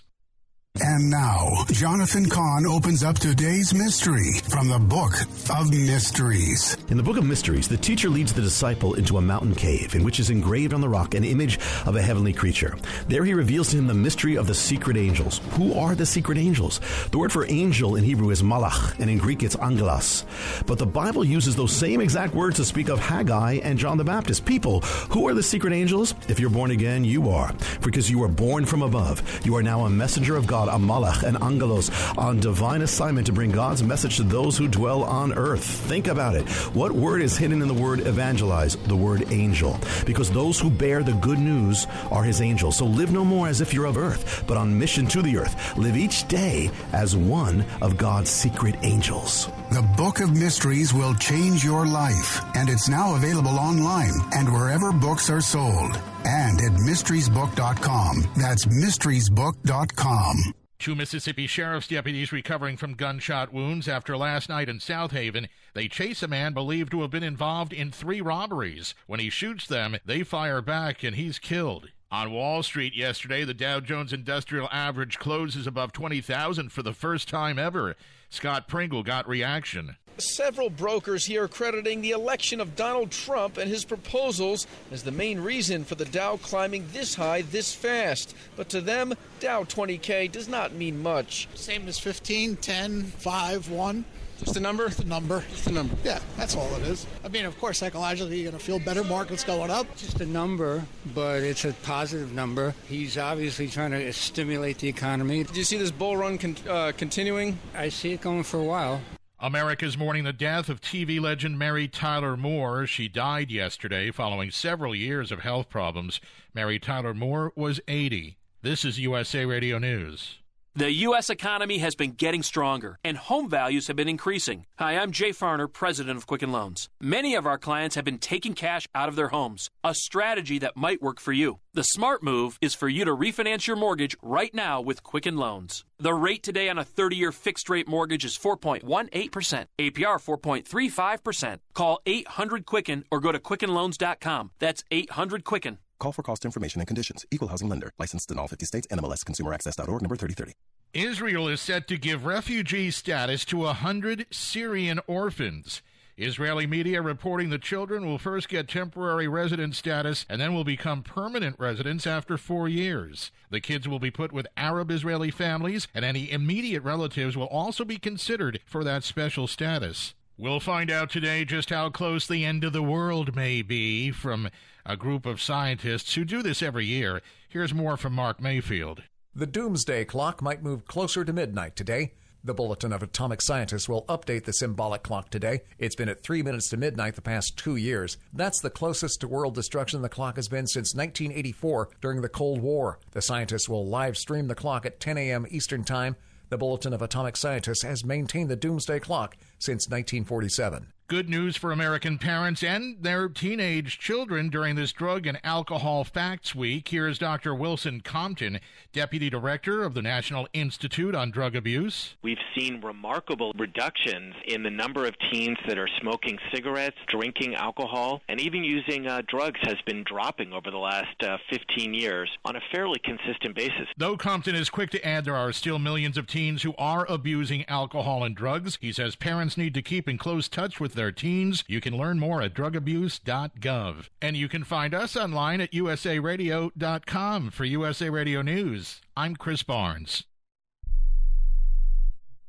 And now, Jonathan Cahn opens up today's mystery from the Book of Mysteries. In the Book of Mysteries, the teacher leads the disciple into a mountain cave in which is engraved on the rock an image of a heavenly creature. There he reveals to him the mystery of the secret angels. Who are the secret angels? The word for angel in Hebrew is malach, and in Greek it's angelos. But the Bible uses those same exact words to speak of Haggai and John the Baptist. People, who are the secret angels? If you're born again, you are. Because you were born from above. You are now a messenger of God, a malach, an angelos, on divine assignment to bring God's message to those who dwell on earth. Think about it. What word is hidden in the word evangelize? The word angel. Because those who bear the good news are his angels. So live no more as if you're of earth, but on mission to the earth. Live each day as one of God's secret angels. The Book of Mysteries will change your life, and it's now available online and wherever books are sold. And at mysteriesbook.com. That's mysteriesbook.com. 2 Mississippi sheriff's deputies recovering from gunshot wounds after last night in South Haven. They chase a man believed to have been involved in 3 robberies. When he shoots them, they fire back and he's killed. On Wall Street yesterday, the Dow Jones Industrial Average closes above 20,000 for the first time ever. Scott Pringle got reaction. Several brokers here crediting the election of Donald Trump and his proposals as the main reason for the Dow climbing this high this fast. But to them, Dow 20K does not mean much. Same as 15, 10, 5, 1. Just a number? The number. Just a number. Yeah, that's all it is. I mean, of course, psychologically, you're going to feel better. Markets going up. Just a number, but it's a positive number. He's obviously trying to stimulate the economy. Do you see this bull run continuing? I see it going for a while. America's mourning the death of TV legend Mary Tyler Moore. She died yesterday following several years of health problems. Mary Tyler Moore was 80. This is USA Radio News. The U.S. economy has been getting stronger, and home values have been increasing. Hi, I'm Jay Farner, president of Quicken Loans. Many of our clients have been taking cash out of their homes, a strategy that might work for you. The smart move is for you to refinance your mortgage right now with Quicken Loans. The rate today on a 30-year fixed-rate mortgage is 4.18%, APR 4.35%. Call 800-QUICKEN or go to QuickenLoans.com. That's 800-QUICKEN. Call for cost information and conditions. Equal housing lender. Licensed in all 50 states. NMLS ConsumerAccess.org number 3030. Israel is set to give refugee status to 100 Syrian orphans. Israeli media reporting the children will first get temporary resident status and then will become permanent residents after 4 years. The kids will be put with Arab Israeli families, and any immediate relatives will also be considered for that special status. We'll find out today just how close the end of the world may be from a group of scientists who do this every year. Here's more from Mark Mayfield. The doomsday clock might move closer to midnight today. The Bulletin of Atomic Scientists will update the symbolic clock today. It's been at 3 minutes to midnight the past 2 years. That's the closest to world destruction the clock has been since 1984 during the Cold War. The scientists will live stream the clock at 10 a.m. Eastern Time. The Bulletin of Atomic Scientists has maintained the doomsday clock since 1947. Good news for American parents and their teenage children during this Drug and Alcohol Facts Week. Here's Dr. Wilson Compton, Deputy Director of the National Institute on Drug Abuse. We've seen remarkable reductions in the number of teens that are smoking cigarettes, drinking alcohol, and even using drugs has been dropping over the last 15 years on a fairly consistent basis. Though Compton is quick to add there are still millions of teens who are abusing alcohol and drugs, he says parents need to keep in close touch with their teens. You can learn more at drugabuse.gov. And you can find us online at usaradio.com. For USA Radio News, I'm Chris Barnes.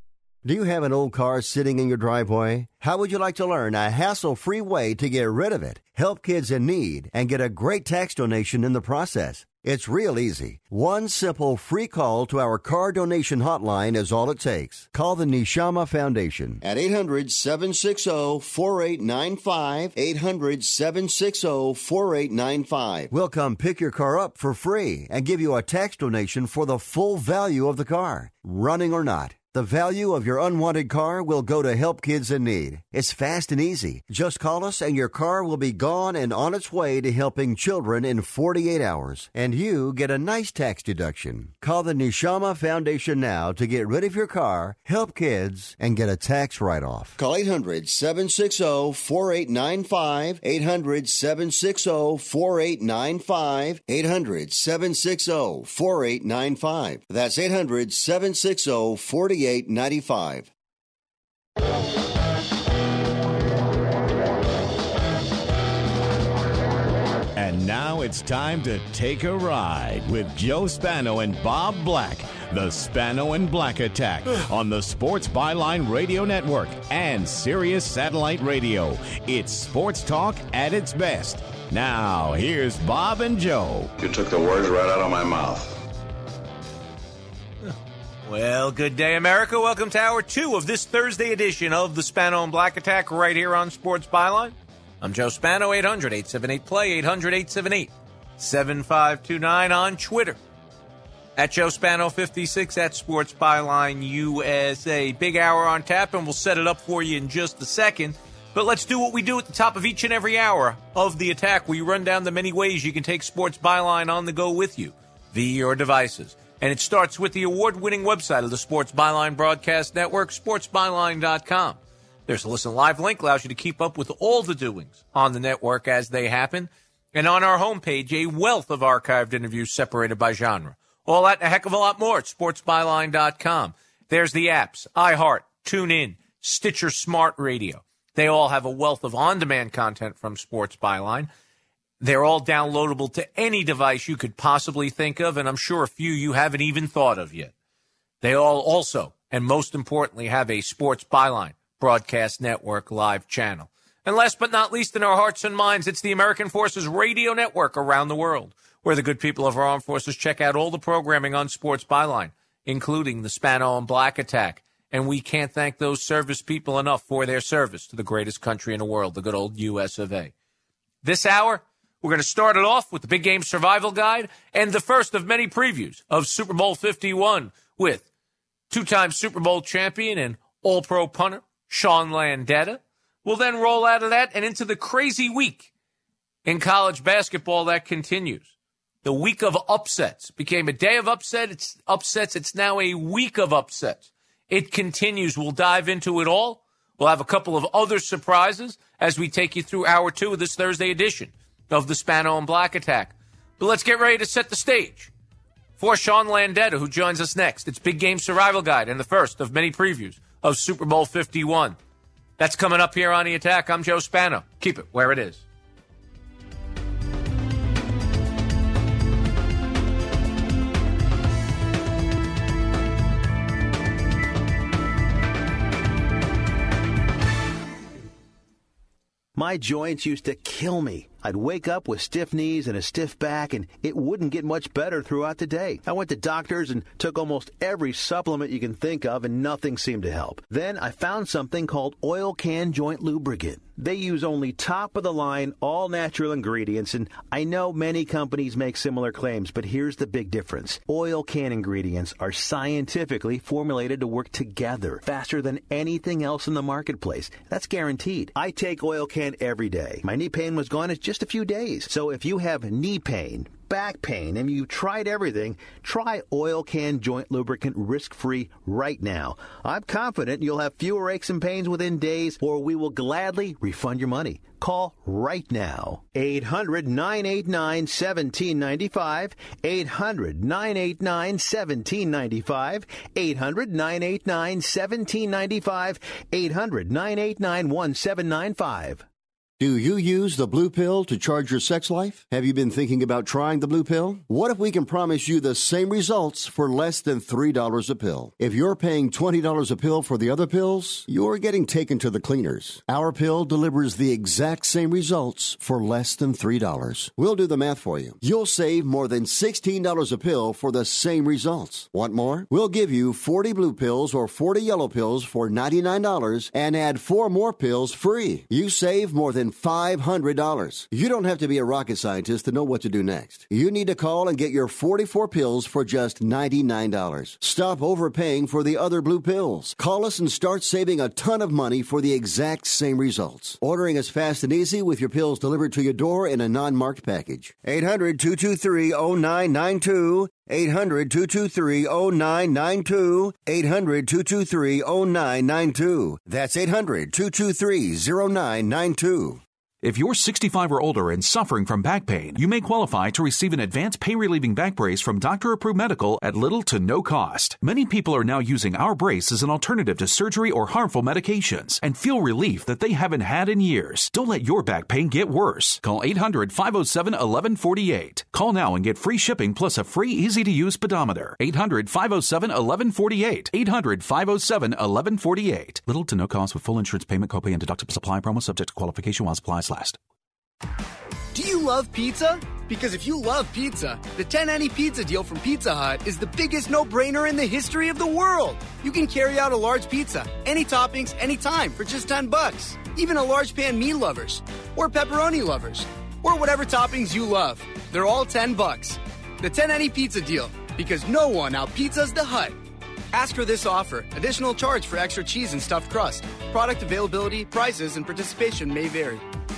Do you have an old car sitting in your driveway? How would you like to learn a hassle-free way to get rid of it, help kids in need, and get a great tax donation in the process? It's real easy. One simple free call to our car donation hotline is all it takes. Call the Neshama Foundation at 800-760-4895, 800-760-4895. We'll come pick your car up for free and give you a tax donation for the full value of the car, running or not. The value of your unwanted car will go to help kids in need. It's fast and easy. Just call us and your car will be gone and on its way to helping children in 48 hours. And you get a nice tax deduction. Call the Neshama Foundation now to get rid of your car, help kids, and get a tax write-off. Call 800-760-4895, 800-760-4895, 800-760-4895. That's 800-760-4895. And now it's time to take a ride with Joe Spano and Bob Black. The Spano and Black Attack on the Sports Byline Radio Network and Sirius Satellite Radio. It's sports talk at its best. Now, here's Bob and Joe. You took the words right out of my mouth. Well, good day, America. Welcome to Hour 2 of this Thursday edition of the Spano and Black Attack right here on Sports Byline. I'm Joe Spano, 800-878-PLAY, 800-878-7529 on Twitter. At Joe Spano 56 at Sports Byline USA. Big hour on tap, and we'll set it up for you in just a second. But let's do what we do at the top of each and every hour of the attack. We run down the many ways you can take Sports Byline on the go with you via your devices. And it starts with the award-winning website of the Sports Byline Broadcast Network, sportsbyline.com. There's a listen live link, allows you to keep up with all the doings on the network as they happen. And on our homepage, a wealth of archived interviews separated by genre. All that and a heck of a lot more at sportsbyline.com. There's the apps, iHeart, TuneIn, Stitcher Smart Radio. They all have a wealth of on-demand content from Sports Byline. They're all downloadable to any device you could possibly think of, and I'm sure a few you haven't even thought of yet. They all also, and most importantly, have a Sports Byline Broadcast Network live channel. And last but not least, in our hearts and minds, it's the American Forces Radio Network around the world, where the good people of our armed forces check out all the programming on Sports Byline, including the Spano and Black Attack. And we can't thank those service people enough for their service to the greatest country in the world, the good old U.S. of A. This hour, we're going to start it off with the Big Game Survival Guide and the first of many previews of Super Bowl 51 with two-time Super Bowl champion and all-pro punter Sean Landeta. We'll then roll out of that and into the crazy week in college basketball that continues. The week of upsets became a day of upsets. It's now a week of upsets. It continues. We'll dive into it all. We'll have a couple of other surprises as we take you through Hour 2 of this Thursday edition of the Spano and Black Attack. But let's get ready to set the stage for Sean Landeta, who joins us next. It's Big Game Survival Guide and the first of many previews of Super Bowl 51. That's coming up here on The Attack. I'm Joe Spano. Keep it where it is. My joints used to kill me. I'd wake up with stiff knees and a stiff back, and it wouldn't get much better throughout the day. I went to doctors and took almost every supplement you can think of, and nothing seemed to help. Then I found something called Oil Can Joint Lubricant. They use only top-of-the-line, all-natural ingredients, and I know many companies make similar claims, but here's the big difference. Oil Can ingredients are scientifically formulated to work together faster than anything else in the marketplace. That's guaranteed. I take Oil Can every day. My knee pain was gone in just a few days. So if you have knee pain, back pain, and you tried everything, try Oil Can Joint Lubricant risk-free right now. I'm confident you'll have fewer aches and pains within days, or we will gladly refund your money. Call right now. 800-989-1795. 800-989-1795. 800-989-1795. 800-989-1795. Do you use the Blue Pill to charge your sex life? Have you been thinking about trying the Blue Pill? What if we can promise you the same results for less than $3 a pill? If you're paying $20 a pill for the other pills, you're getting taken to the cleaners. Our pill delivers the exact same results for less than $3. We'll do the math for you. You'll save more than $16 a pill for the same results. Want more? We'll give you 40 blue pills or 40 yellow pills for $99 and add 4 more pills free. You save more than $500. You don't have to be a rocket scientist to know what to do next. You need to call and get your 44 pills for just $99. Stop overpaying for the other blue pills. Call us and start saving a ton of money for the exact same results. Ordering is fast and easy with your pills delivered to your door in a non-marked package. 800-223-0992. 800-223-0992. 800-223-0992. That's 800-223-0992. If you're 65 or older and suffering from back pain, you may qualify to receive an advanced pain-relieving back brace from Dr. Approved Medical at little to no cost. Many people are now using our brace as an alternative to surgery or harmful medications and feel relief that they haven't had in years. Don't let your back pain get worse. Call 800-507-1148. Call now and get free shipping plus a free, easy-to-use pedometer. 800-507-1148. 800-507-1148. Little to no cost with full insurance payment, copay, and deductible supply promo subject to qualification while supplies last. Do you love pizza? Because if you love pizza, the 10 any pizza deal from Pizza Hut is the biggest no-brainer in the history of the world. You can carry out a large pizza, any toppings, anytime for just $10. Even a large pan meat lovers, or pepperoni lovers, or whatever toppings you love. They're all $10. The 10 any pizza deal, because no one out-pizzas the Hut. Ask for this offer. Additional charge for extra cheese and stuffed crust. Product availability, prices, and participation may vary.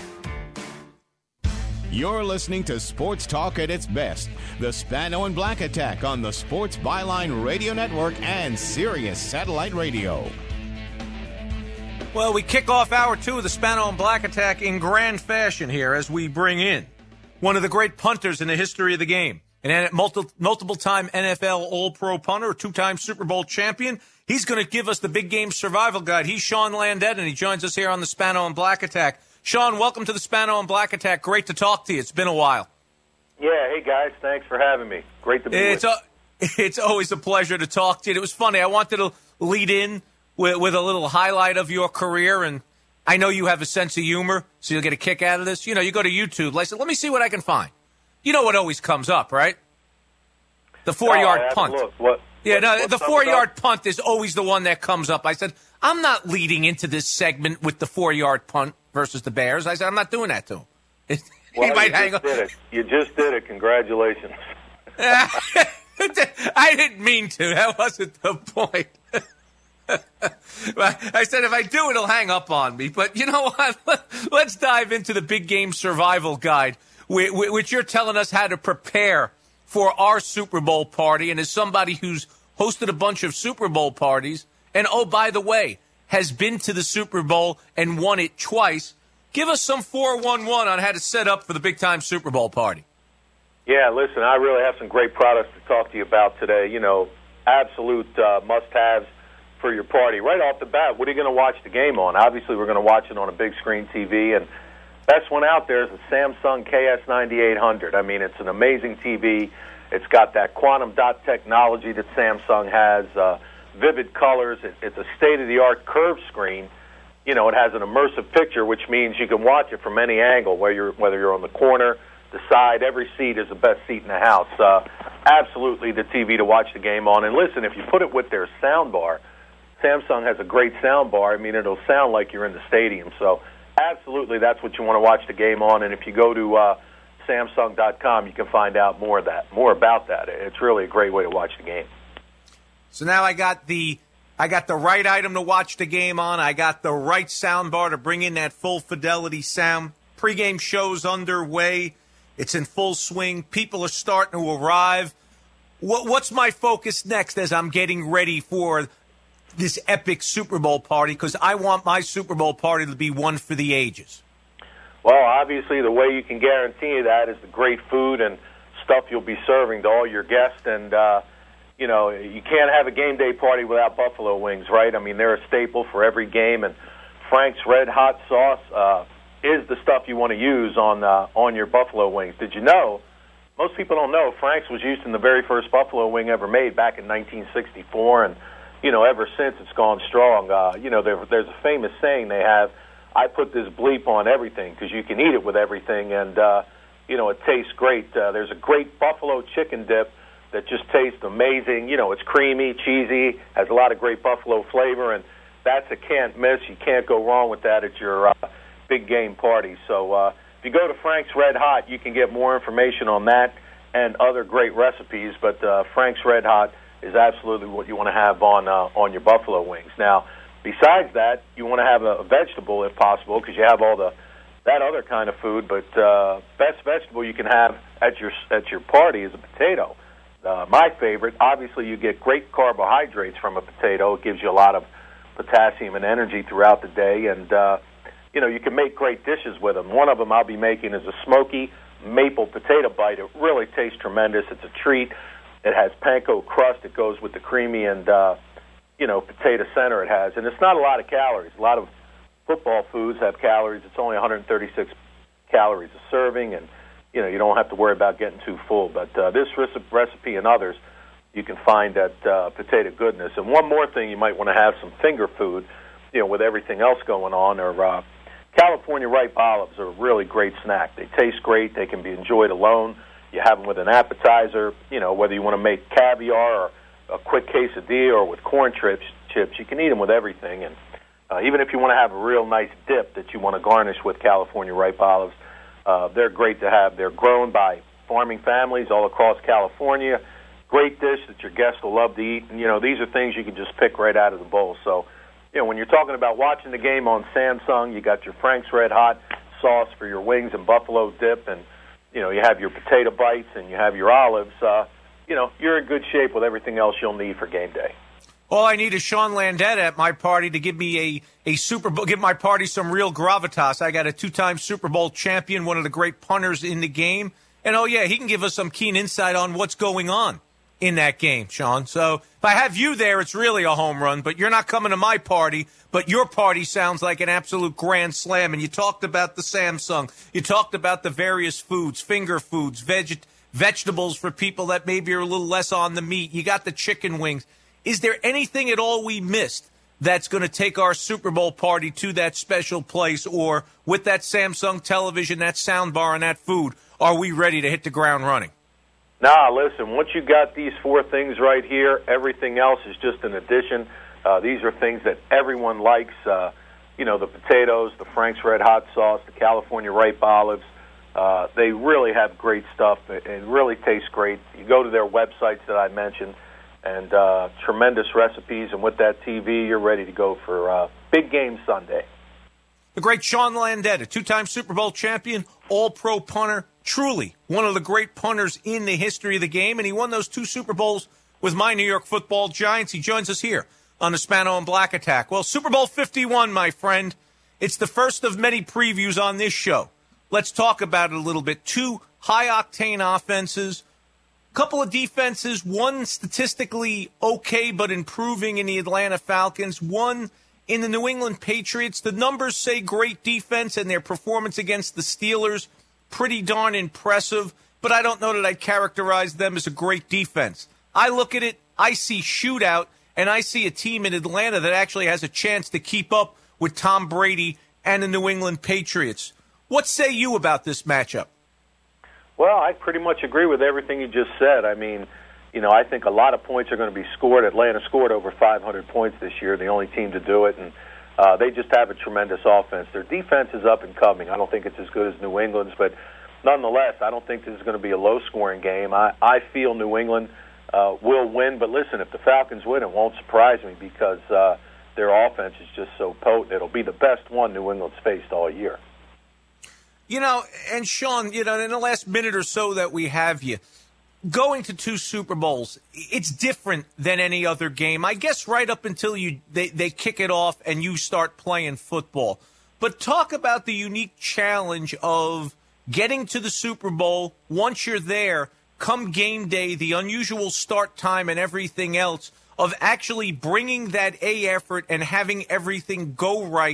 You're listening to Sports Talk at its best. The Spano and Black Attack on the Sports Byline Radio Network and Sirius Satellite Radio. Well, we kick off hour 2 of the Spano and Black Attack in grand fashion here as we bring in one of the great punters in the history of the game. An multiple-time NFL All-Pro punter, 2-time Super Bowl champion. He's going to give us the big game survival guide. He's Sean Landette, and he joins us here on the Spano and Black Attack. Sean, welcome to the Spano and Black Attack. Great to talk to you. It's been a while. Yeah, hey, guys. Thanks for having me. Great to be with you. It's always a pleasure to talk to you. It was funny. I wanted to lead in with a little highlight of your career, and I know you have a sense of humor, so you'll get a kick out of this. You know, you go to YouTube. I said, let me see what I can find. You know what always comes up, right? The 4-yard punt. The 4-yard punt is always the one that comes up. I said, I'm not leading into this segment with the 4-yard punt versus the Bears. I said, I'm not doing that to him. Well, you just did it. Congratulations. I didn't mean to. That wasn't the point. I said, if I do, it'll hang up on me. But you know what? Let's dive into the big game survival guide, which you're telling us how to prepare for our Super Bowl party. And as somebody who's hosted a bunch of Super Bowl parties, and oh, by the way, has been to the Super Bowl and won it twice, give us some 411 on how to set up for the big-time Super Bowl party. Yeah, listen, I really have some great products to talk to you about today. You know, absolute must-haves for your party. Right off the bat, what are you going to watch the game on? Obviously, we're going to watch it on a big screen TV, and best one out there is the Samsung KS9800. I mean, it's an amazing TV. It's got that quantum dot technology that Samsung has, vivid colors. It's a state-of-the-art curved screen. You know, it has an immersive picture, which means you can watch it from any angle, whether you're on the corner, the side. Every seat is the best seat in the house. Absolutely the TV to watch the game on. And listen, if you put it with their sound bar, Samsung has a great sound bar. I mean, it'll sound like you're in the stadium. So absolutely that's what you want to watch the game on. And if you go to Samsung.com, you can find out more about that. It's really a great way to watch the game. So now I got the right item to watch the game on. I got the right sound bar to bring in that full fidelity sound. Pre-game show's underway. It's in full swing. People are starting to arrive. What's my focus next as I'm getting ready for this epic Super Bowl party? Because I want my Super Bowl party to be one for the ages. Well, obviously the way you can guarantee that is the great food and stuff you'll be serving to all your guests. And, you know, you can't have a game day party without buffalo wings, right? I mean, they're a staple for every game. And Frank's Red Hot sauce, is the stuff you want to use on your buffalo wings. Did you know? Most people don't know Frank's was used in the very first buffalo wing ever made back in 1964, and ever since it's gone strong. There's a famous saying they have, I put this bleep on everything, because you can eat it with everything, and it tastes great. There's a great buffalo chicken dip that just tastes amazing. It's creamy, cheesy, has a lot of great buffalo flavor, and that's a can't miss. You can't go wrong with that at your big game party. So if you go to Frank's Red Hot, you can get more information on that and other great recipes. But Frank's Red Hot is absolutely what you want to have on your buffalo wings. Now, besides that, you want to have a vegetable if possible, because you have all that other kind of food. But best vegetable you can have at your party is a potato. My favorite, obviously, you get great carbohydrates from a potato. It gives you a lot of potassium and energy throughout the day, and you can make great dishes with them. One of them I'll be making is a smoky maple potato bite. It really tastes tremendous. It's a treat. It has panko crust. It goes with the creamy and potato center it has, and it's not a lot of calories. A lot of football foods have calories. It's only 136 calories a serving, and you don't have to worry about getting too full. But this recipe and others you can find at Potato Goodness. And one more thing, you might want to have some finger food, with everything else going on, or California ripe olives are a really great snack. They taste great. They can be enjoyed alone. You have them with an appetizer, whether you want to make caviar or a quick quesadilla or with corn chips, you can eat them with everything. And even if you want to have a real nice dip that you want to garnish with California ripe olives, they're great to have. They're grown by farming families all across California. Great dish that your guests will love to eat. And, these are things you can just pick right out of the bowl. So, when you're talking about watching the game on Samsung, you got your Frank's Red Hot sauce for your wings and buffalo dip, and, you have your potato bites and you have your olives. You're in good shape with everything else you'll need for game day. All I need is Sean Landeta at my party to give me a Super Bowl, give my party some real gravitas. I got a 2-time Super Bowl champion, one of the great punters in the game. And, he can give us some keen insight on what's going on in that game, Sean. So if I have you there, it's really a home run. But you're not coming to my party, but your party sounds like an absolute grand slam. And you talked about the Samsung. You talked about the various foods, finger foods, vegetables for people that maybe are a little less on the meat. You got the chicken wings. Is there anything at all we missed that's going to take our Super Bowl party to that special place, or with that Samsung television, that sound bar, and that food, are we ready to hit the ground running? Nah, listen, once you got these 4 things right here, everything else is just an addition. These are things that everyone likes. The potatoes, the Frank's Red Hot sauce, the California ripe olives. They really have great stuff. It really tastes great. You go to their websites that I mentioned, and tremendous recipes. And with that TV, you're ready to go for big game Sunday. The great Sean Landeta, 2-time Super Bowl champion, all-pro punter, truly one of the great punters in the history of the game. And he won those 2 Super Bowls with my New York Football Giants. He joins us here on the Spano and Black Attack. Well, Super Bowl 51, my friend. It's the first of many previews on this show. Let's talk about it a little bit. 2 high-octane offenses. Couple of defenses, one statistically okay but improving in the Atlanta Falcons, one in the New England Patriots. The numbers say great defense, and their performance against the Steelers pretty darn impressive, but I don't know that I'd characterize them as a great defense. I look at it, I see shootout, and I see a team in Atlanta that actually has a chance to keep up with Tom Brady and the New England Patriots. What say you about this matchup? Well, I pretty much agree with everything you just said. I mean, I think a lot of points are going to be scored. Atlanta scored over 500 points this year, the only team to do it, and they just have a tremendous offense. Their defense is up and coming. I don't think it's as good as New England's, but nonetheless, I don't think this is going to be a low-scoring game. I feel New England will win, but listen, if the Falcons win, it won't surprise me because their offense is just so potent. It'll be the best one New England's faced all year. And Sean, in the last minute or so that we have you, going to 2 Super Bowls, it's different than any other game. I guess right up until they kick it off and you start playing football. But talk about the unique challenge of getting to the Super Bowl. Once you're there, come game day, the unusual start time and everything else, of actually bringing that A effort and having everything go right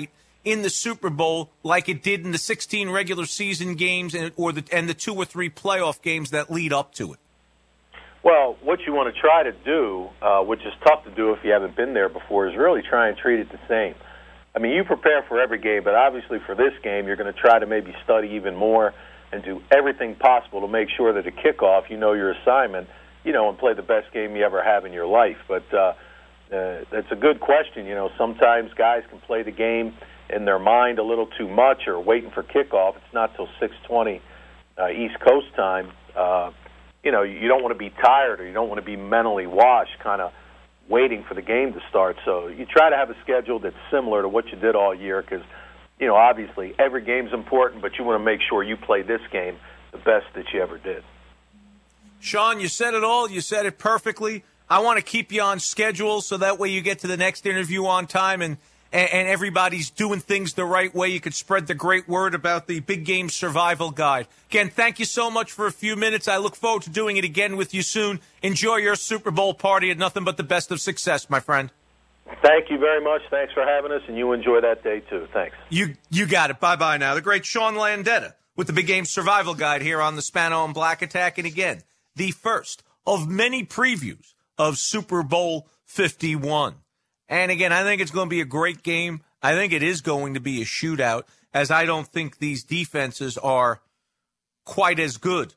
in the Super Bowl like it did in the 16 regular season games and the 2 or 3 playoff games that lead up to it? Well, what you want to try to do, which is tough to do if you haven't been there before, is really try and treat it the same. I mean, you prepare for every game, but obviously for this game, you're going to try to maybe study even more and do everything possible to make sure that at kickoff you know your assignment, and play the best game you ever have in your life. But that's a good question. Sometimes guys can play the game in their mind a little too much or waiting for kickoff. It's not till 6:20 East Coast time. You don't want to be tired or you don't want to be mentally washed kind of waiting for the game to start. So you try to have a schedule that's similar to what you did all year because, obviously every game's important, but you want to make sure you play this game the best that you ever did. Sean, you said it all. You said it perfectly. I want to keep you on schedule so that way you get to the next interview on time and everybody's doing things the right way. You could spread the great word about the Big Game Survival Guide. Again, thank you so much for a few minutes. I look forward to doing it again with you soon. Enjoy your Super Bowl party and nothing but the best of success, my friend. Thank you very much. Thanks for having us, and you enjoy that day, too. Thanks. You got it. Bye-bye now. The great Sean Landeta with the Big Game Survival Guide here on the Spano and Black Attack. And again, the first of many previews of Super Bowl 51. And again, I think it's going to be a great game. I think it is going to be a shootout, as I don't think these defenses are quite as good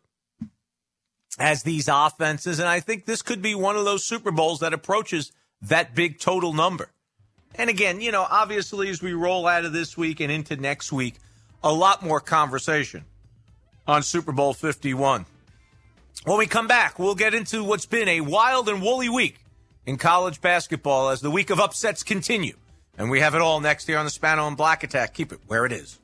as these offenses. And I think this could be one of those Super Bowls that approaches that big total number. And again, obviously as we roll out of this week and into next week, a lot more conversation on Super Bowl 51. When we come back, we'll get into what's been a wild and woolly week in college basketball as the week of upsets continue. And we have it all next here on the Spano and Black Attack. Keep it where it is.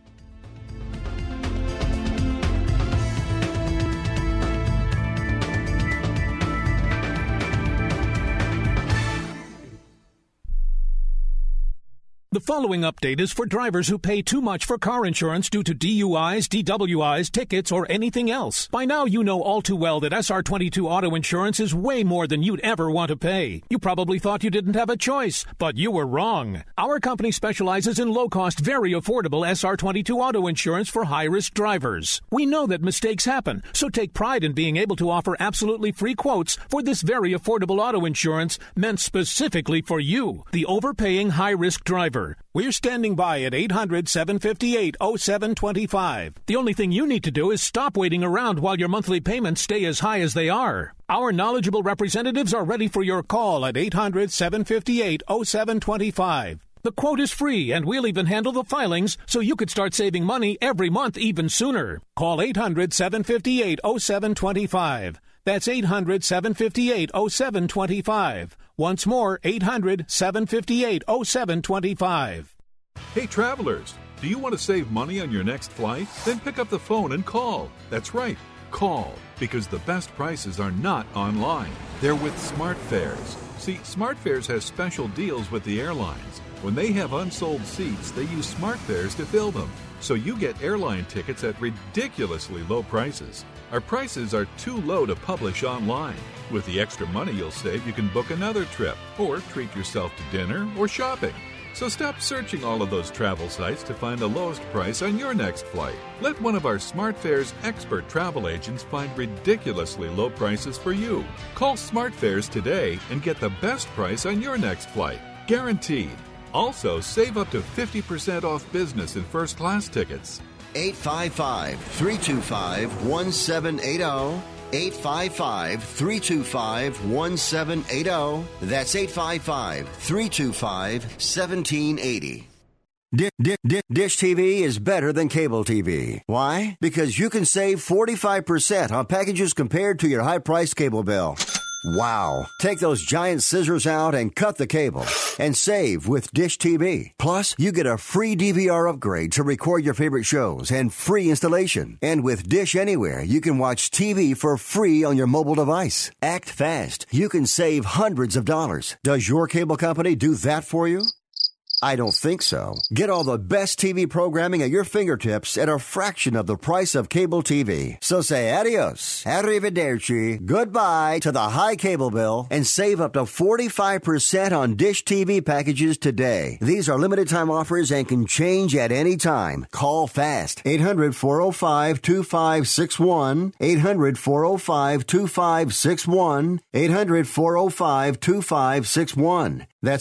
The following update is for drivers who pay too much for car insurance due to DUIs, DWIs, tickets, or anything else. By now, you know all too well that SR22 auto insurance is way more than you'd ever want to pay. You probably thought you didn't have a choice, but you were wrong. Our company specializes in low-cost, very affordable SR22 auto insurance for high-risk drivers. We know that mistakes happen, so take pride in being able to offer absolutely free quotes for this very affordable auto insurance meant specifically for you, the overpaying high-risk driver. We're standing by at 800-758-0725. The only thing you need to do is stop waiting around while your monthly payments stay as high as they are. Our knowledgeable representatives are ready for your call at 800-758-0725. The quote is free, and we'll even handle the filings so you could start saving money every month even sooner. Call 800-758-0725. That's 800-758-0725. Once more, 800-758-0725. Hey, travelers, do you want to save money on your next flight? Then pick up the phone and call. That's right, call, because the best prices are not online. They're with SmartFares. See, SmartFares has special deals with the airlines. When they have unsold seats, they use SmartFares to fill them. So you get airline tickets at ridiculously low prices. Our prices are too low to publish online. With the extra money you'll save, you can book another trip or treat yourself to dinner or shopping. So stop searching all of those travel sites to find the lowest price on your next flight. Let one of our SmartFares expert travel agents find ridiculously low prices for you. Call SmartFares today and get the best price on your next flight. Guaranteed. Also, save up to 50% off business and first class tickets. 855-325-1780. 855-325-1780. That's 855-325-1780. Dish TV is better than cable TV. Why? Because you can save 45% on packages compared to your high-priced cable bill. Wow. Take those giant scissors out and cut the cable and save with Dish TV. Plus, you get a free DVR upgrade to record your favorite shows and free installation. And with Dish Anywhere, you can watch TV for free on your mobile device. Act fast. You can save hundreds of dollars. Does your cable company do that for you? I don't think so. Get all the best TV programming at your fingertips at a fraction of the price of cable TV. So say adios, arrivederci, goodbye to the high cable bill and save up to 45% on Dish TV packages today. These are limited time offers and can change at any time. Call fast. 800-405-2561. 800-405-2561. 800-405-2561. That's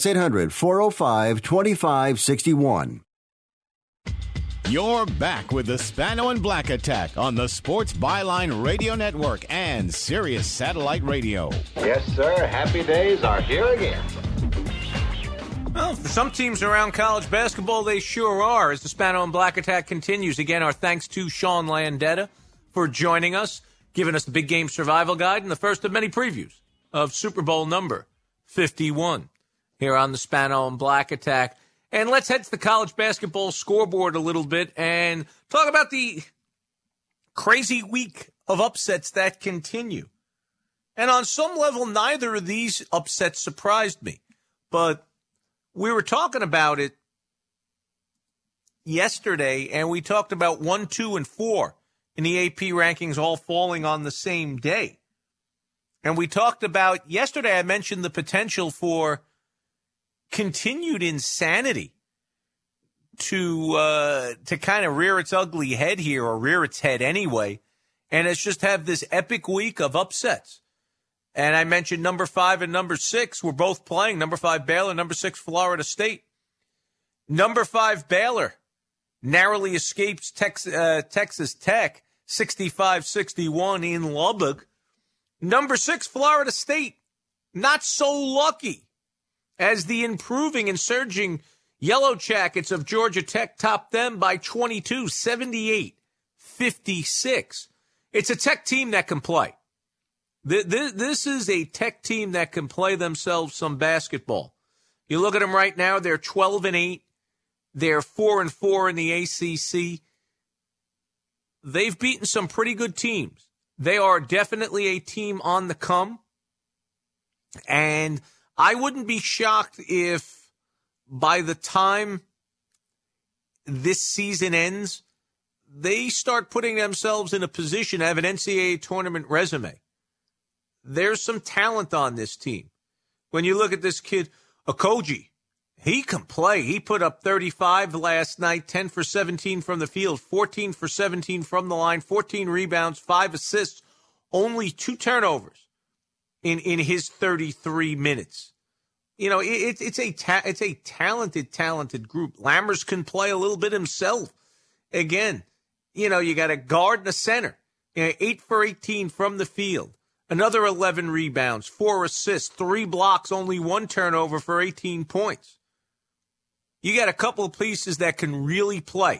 800-405-2561. You're back with the Spano and Black Attack on the Sports Byline Radio Network and Sirius Satellite Radio. Yes, sir. Happy days are here again. Well, for some teams around college basketball, they sure are. As the Spano and Black Attack continues, again, our thanks to Sean Landetta for joining us, giving us the big game survival guide and the first of many previews of Super Bowl number 51 here on the Spano and Black Attack. And let's head to the college basketball scoreboard a little bit and talk about the crazy week of upsets that continue. And on some level, neither of these upsets surprised me. But we were talking about it yesterday, and we talked about 1, 2, and 4 in the AP rankings all falling on the same day. And we talked about, yesterday I mentioned the potential for continued insanity to kind of rear its ugly head here, or rear its head anyway, and it's just have this epic week of upsets. And I mentioned number 5 and number 6 were both playing. Number 5 Baylor, number 6 Florida State. Number 5 Baylor narrowly escapes Texas Tech 65-61 in Lubbock. Number 6 Florida State, not so lucky, as the improving and surging Yellow Jackets of Georgia Tech topped them by 22, 78-56. It's a Tech team that can play. This is a Tech team that can play themselves some basketball. You look at them right now, they're 12-8. They're 4-4 in the ACC. They've beaten some pretty good teams. They are definitely a team on the come. And I wouldn't be shocked if by the time this season ends, they start putting themselves in a position to have an NCAA tournament resume. There's some talent on this team. When you look at this kid, Okogie, he can play. He put up 35 last night, 10 for 17 from the field, 14 for 17 from the line, 14 rebounds, 5 assists, only 2 turnovers in his 33 minutes. You know, it's a talented group. Lammers can play a little bit himself. Again, you know, you got a guard and a center. 8 for 18 from the field. Another 11 rebounds, 4 assists, 3 blocks, only 1 turnover for 18 points. You got a couple of pieces that can really play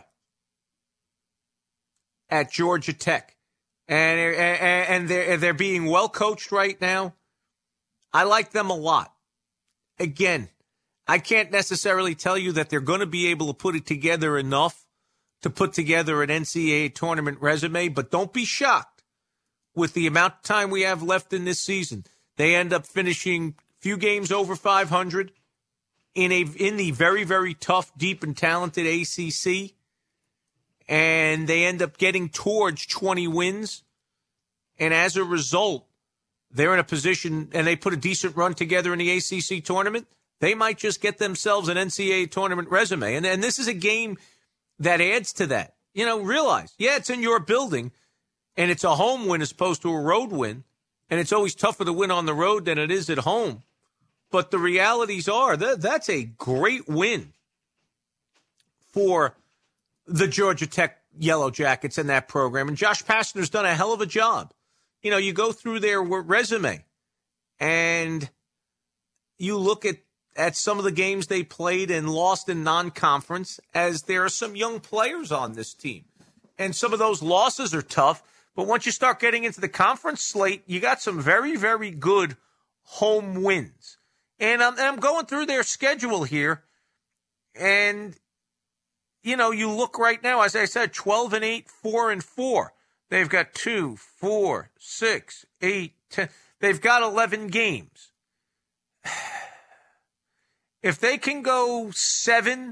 at Georgia Tech. And they're being well coached right now. I like them a lot. Again, I can't necessarily tell you that they're going to be able to put it together enough to put together an NCAA tournament resume, but don't be shocked with the amount of time we have left in this season. They end up finishing a few games over 500 in the very, very tough, deep, and talented ACC, and they end up getting towards 20 wins, and as a result, they're in a position, and they put a decent run together in the ACC tournament, they might just get themselves an NCAA tournament resume. And this is a game that adds to that. You know, realize, it's in your building, and it's a home win as opposed to a road win, and it's always tougher to win on the road than it is at home. But the realities are that's a great win for the Georgia Tech Yellow Jackets in that program. And Josh Pastner's done a hell of a job. You know, you go through their resume and you look at some of the games they played and lost in non-conference, as there are some young players on this team. And some of those losses are tough. But once you start getting into the conference slate, you got some very, very good home wins. And I'm going through their schedule here. And, you know, you look right now, as I said, 12-8, 4-4. They've got 2, 4, 6, 8, 10. They've got 11 games. If they can go 7-4,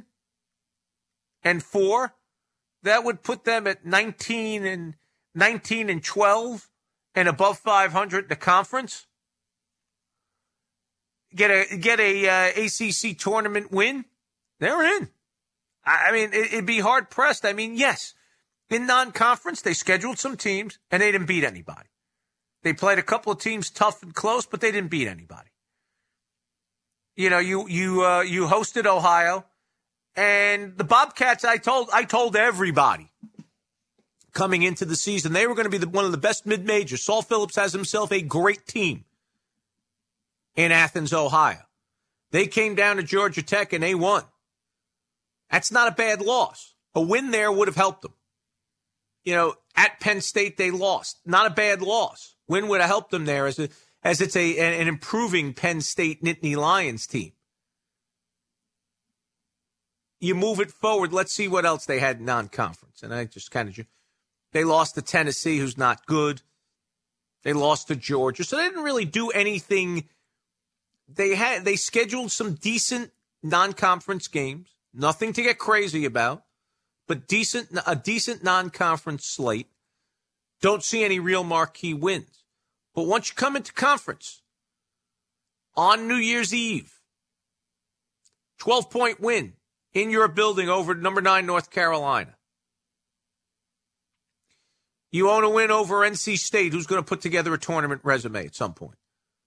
that would put them at 19-12 and above 500 in the conference. Get a ACC tournament win, they're in. I mean, it'd be hard pressed. I mean, yes, in non-conference they scheduled some teams and they didn't beat anybody. They played a couple of teams tough and close, but they didn't beat anybody. You know, you hosted Ohio, and the Bobcats. I told everybody coming into the season they were going to be one of the best mid-majors. Saul Phillips has himself a great team in Athens, Ohio. They came down to Georgia Tech and they won. That's not a bad loss. A win there would have helped them. You know, at Penn State they lost. Not a bad loss. Win would have helped them there as it's an improving Penn State Nittany Lions team. You move it forward. Let's see what else they had in non-conference. And I just they lost to Tennessee, who's not good. They lost to Georgia. So they didn't really do anything. They scheduled some decent non-conference games. Nothing to get crazy about, but a decent non-conference slate. Don't see any real marquee wins. But once you come into conference, on New Year's Eve, 12-point win in your building over number 9 North Carolina. You own a win over NC State, who's going to put together a tournament resume at some point.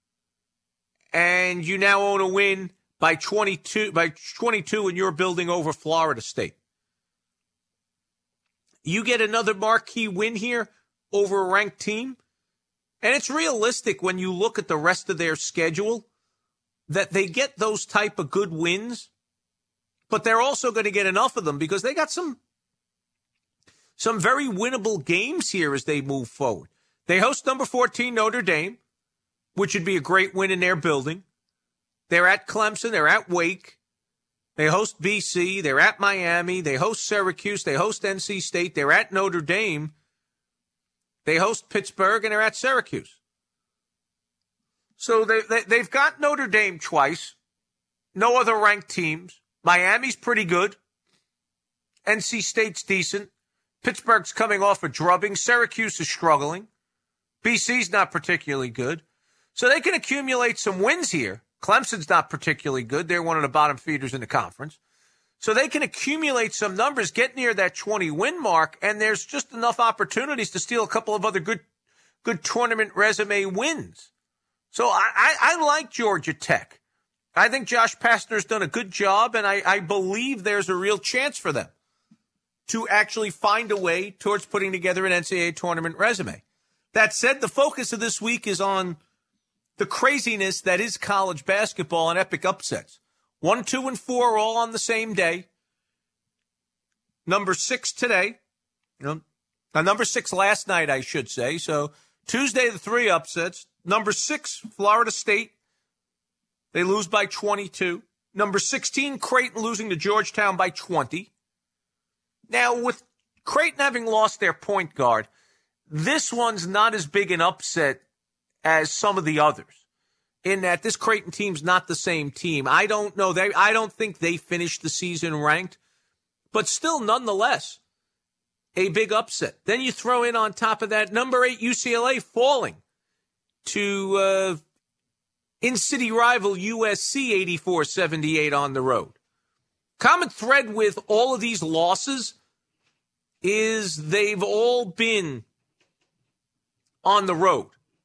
And you now own a win by 22 in your building over Florida State. You get another marquee win here over a ranked team. And it's realistic when you look at the rest of their schedule that they get those type of good wins, but they're also going to get enough of them because they got some very winnable games here as they move forward. They host number 14 Notre Dame, which would be a great win in their building. They're at Clemson. They're at Wake. They host BC. They're at Miami. They host Syracuse. They host NC State. They're at Notre Dame. They host Pittsburgh, and they're at Syracuse. So they've got Notre Dame twice. No other ranked teams. Miami's pretty good. NC State's decent. Pittsburgh's coming off a drubbing. Syracuse is struggling. BC's not particularly good. So they can accumulate some wins here. Clemson's not particularly good. They're one of the bottom feeders in the conference. So they can accumulate some numbers, get near that 20-win mark, and there's just enough opportunities to steal a couple of other good tournament resume wins. So I like Georgia Tech. I think Josh Pastner's done a good job, and I believe there's a real chance for them to actually find a way towards putting together an NCAA tournament resume. That said, the focus of this week is on the craziness that is college basketball and epic upsets. 1, 2, and 4 all on the same day. Number 6 today. Number 6 last night, I should say. So Tuesday, the 3 upsets. Number 6, Florida State. They lose by 22. Number 16, Creighton losing to Georgetown by 20. Now, with Creighton having lost their point guard, this one's not as big an upset as some of the others, in that this Creighton team's not the same team. I don't know. I don't think they finished the season ranked, but still, nonetheless, a big upset. Then you throw in on top of that number 8 UCLA falling to in-city rival USC 84-78 on the road. Common thread with all of these losses is they've all been on the road.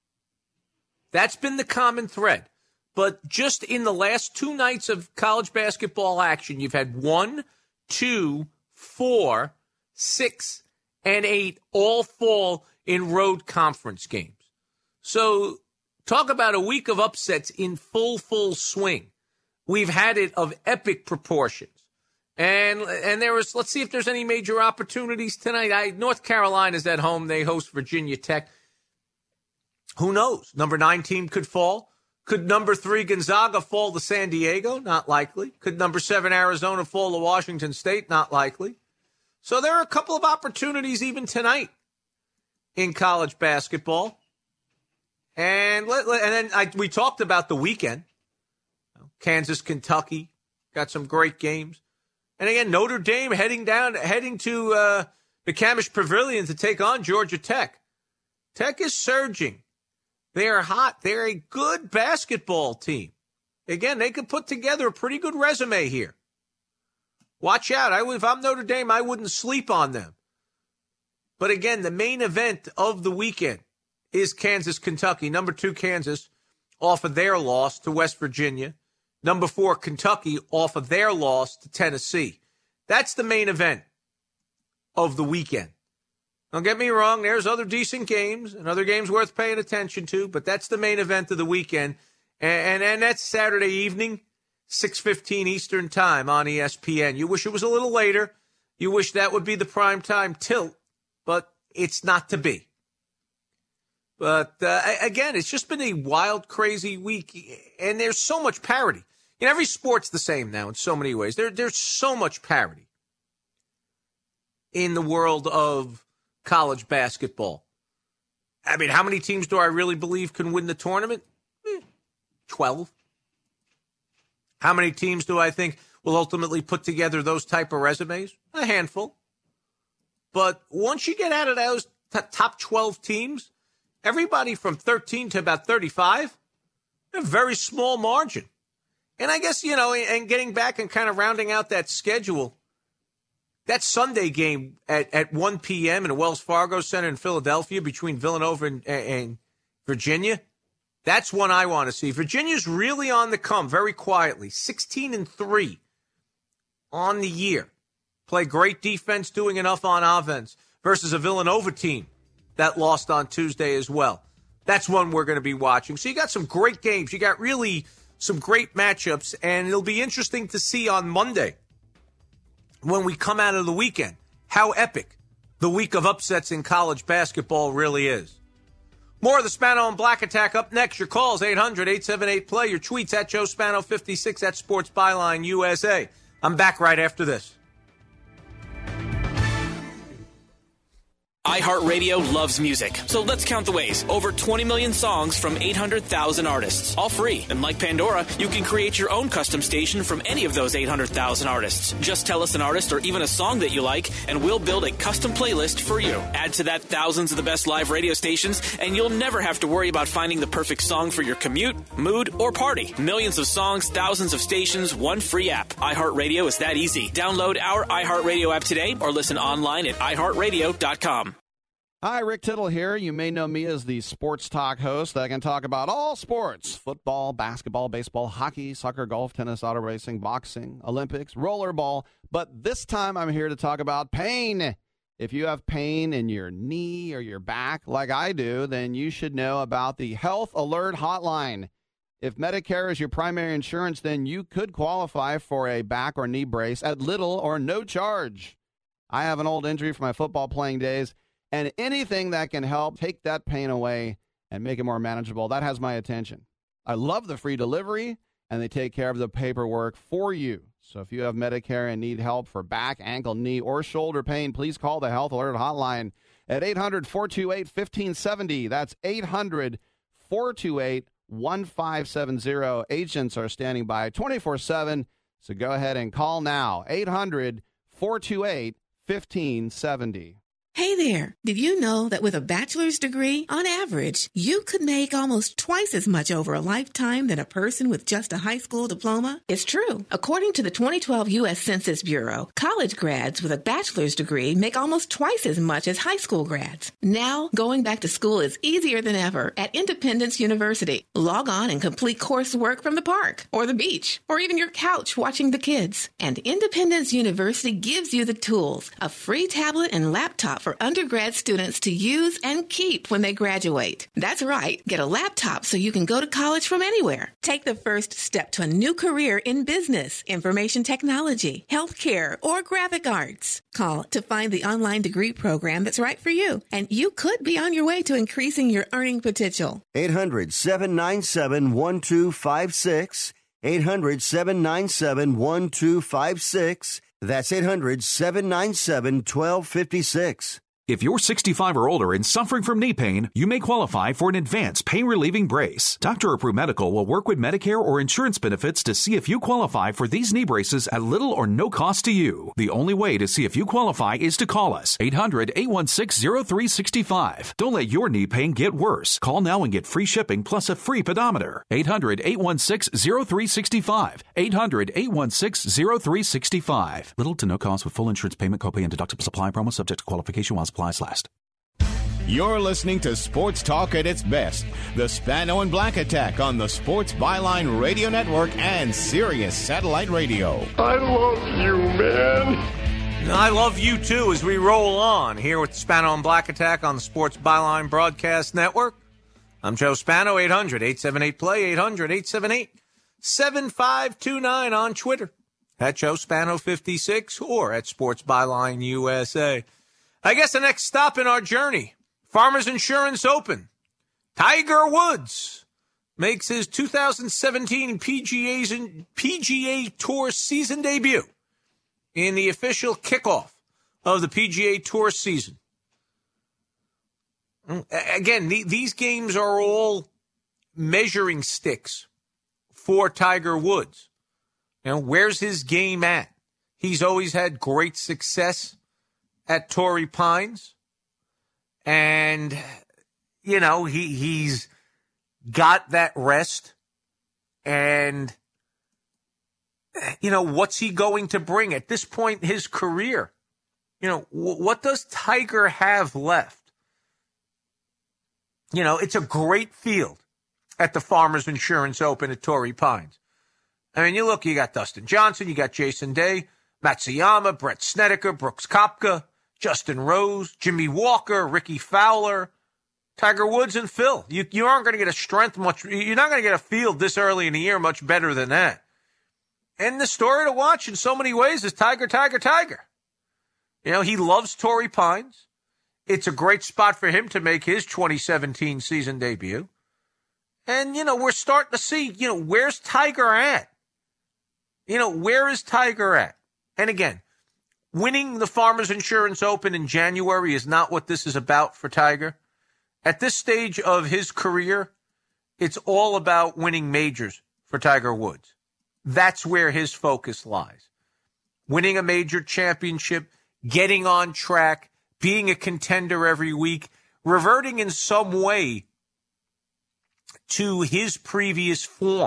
That's been the common thread. But just in the last 2 nights of college basketball action, you've had 1, 2, 4, 6, and 8 all fall in road conference games. So talk about a week of upsets in full swing. We've had it of epic proportions. And let's see if there's any major opportunities tonight. North Carolina's at home. They host Virginia Tech. Who knows? Number 9 team could fall. Could number 3 Gonzaga fall to San Diego? Not likely. Could number 7 Arizona fall to Washington State? Not likely. So there are a couple of opportunities even tonight in college basketball. And then we talked about the weekend. Kansas, Kentucky, Got some great games. And again, Notre Dame heading to McCamish Pavilion to take on Georgia Tech. Tech is surging. They are hot. They're a good basketball team. Again, they could put together a pretty good resume here. Watch out. If I'm Notre Dame, I wouldn't sleep on them. But again, the main event of the weekend is Kansas-Kentucky. Number 2, Kansas, off of their loss to West Virginia. Number 4, Kentucky, off of their loss to Tennessee. That's the main event of the weekend. Don't get me wrong, there's other decent games and other games worth paying attention to, but that's the main event of the weekend. And that's Saturday evening, 6:15 Eastern Time on ESPN. You wish it was a little later. You wish that would be the prime time tilt, but it's not to be. But again, it's just been a wild, crazy week, and there's so much parity. You know, every sport's the same now in so many ways. There's so much parity in the world of college basketball. I mean, how many teams do I really believe can win the tournament? 12. How many teams do I think will ultimately put together those type of resumes? A handful. But once you get out of those top 12 teams, everybody from 13 to about 35, a very small margin. And I guess, you know, and getting back and kind of rounding out that schedule, that Sunday game at 1 p.m. in the Wells Fargo Center in Philadelphia between Villanova and Virginia, that's one I want to see. Virginia's really on the come very quietly, 16-3 on the year. Play great defense, doing enough on offense versus a Villanova team that lost on Tuesday as well. That's one we're going to be watching. So you got some great games. You got really some great matchups, and it'll be interesting to see on Monday when we come out of the weekend how epic the week of upsets in college basketball really is. More of the Spano and Black Attack up next. Your calls, 800-878-PLAY. Your tweets at Joe Spano56 at Sports Byline USA. I'm back right after this. iHeartRadio loves music, so let's count the ways. Over 20 million songs from 800,000 artists, all free. And like Pandora, you can create your own custom station from any of those 800,000 artists. Just tell us an artist or even a song that you like, and we'll build a custom playlist for you. Add to that thousands of the best live radio stations, and you'll never have to worry about finding the perfect song for your commute, mood, or party. Millions of songs, thousands of stations, one free app. iHeartRadio is that easy. Download our iHeartRadio app today or listen online at iHeartRadio.com. Hi, Rick Tittle here. You may know me as the sports talk host that can talk about all sports: football, basketball, baseball, hockey, soccer, golf, tennis, auto racing, boxing, Olympics, rollerball. But this time I'm here to talk about pain. If you have pain in your knee or your back like I do, then you should know about the Health Alert Hotline. If Medicare is your primary insurance, then you could qualify for a back or knee brace at little or no charge. I have an old injury from my football playing days, and anything that can help take that pain away and make it more manageable, that has my attention. I love the free delivery, and they take care of the paperwork for you. So if you have Medicare and need help for back, ankle, knee, or shoulder pain, please call the Health Alert Hotline at 800-428-1570. That's 800-428-1570. Agents are standing by 24/7, so go ahead and call now. 800-428-1570. Hey there, did you know that with a bachelor's degree, on average, you could make almost twice as much over a lifetime than a person with just a high school diploma? It's true. According to the 2012 U.S. Census Bureau, college grads with a bachelor's degree make almost twice as much as high school grads. Now, going back to school is easier than ever at Independence University. Log on and complete coursework from the park, or the beach, or even your couch watching the kids. And Independence University gives you the tools, a free tablet and laptop for undergrad students to use and keep when they graduate. That's right. Get a laptop so you can go to college from anywhere. Take the first step to a new career in business, information technology, healthcare, or graphic arts. Call to find the online degree program that's right for you, and you could be on your way to increasing your earning potential. 800-797-1256. 800-797-1256. That's 800-797-1256. If you're 65 or older and suffering from knee pain, you may qualify for an advanced pain-relieving brace. Dr. Approved Medical will work with Medicare or insurance benefits to see if you qualify for these knee braces at little or no cost to you. The only way to see if you qualify is to call us, 800-816-0365. Don't let your knee pain get worse. Call now and get free shipping plus a free pedometer. 800-816-0365. 800-816-0365. Little to no cost with full insurance payment, copay, and deductible supply promo subject to qualification while supplies last. You're listening to Sports Talk at its best. The Spano and Black Attack on the Sports Byline Radio Network and Sirius Satellite Radio. I love you, man. I love you, too, as we roll on here with the Spano and Black Attack on the Sports Byline Broadcast Network. I'm Joe Spano, 800-878-PLAY, 800-878-7529 on Twitter, at Joe Spano 56 or at Sports Byline USA. I guess the next stop in our journey, Farmers Insurance Open. Tiger Woods makes his 2017 PGA Tour season debut in the official kickoff of the PGA Tour season. Again, these games are all measuring sticks for Tiger Woods. Where's his game at? He's always had great success at Torrey Pines. And, he's got that rest. And, what's he going to bring at this point in his career? What does Tiger have left? It's a great field at the Farmers Insurance Open at Torrey Pines. I mean, you got Dustin Johnson, you got Jason Day, Matsuyama, Brett Snedeker, Brooks Koepka, Justin Rose, Jimmy Walker, Ricky Fowler, Tiger Woods, and Phil. You aren't going to get a strength much. You're not going to get a field this early in the year much better than that. And the story to watch in so many ways is Tiger. He loves Torrey Pines. It's a great spot for him to make his 2017 season debut. And, we're starting to see, where's Tiger at? Where is Tiger at? And again, winning the Farmers Insurance Open in January is not what this is about for Tiger. At this stage of his career, it's all about winning majors for Tiger Woods. That's where his focus lies. Winning a major championship, getting on track, being a contender every week, reverting in some way to his previous form,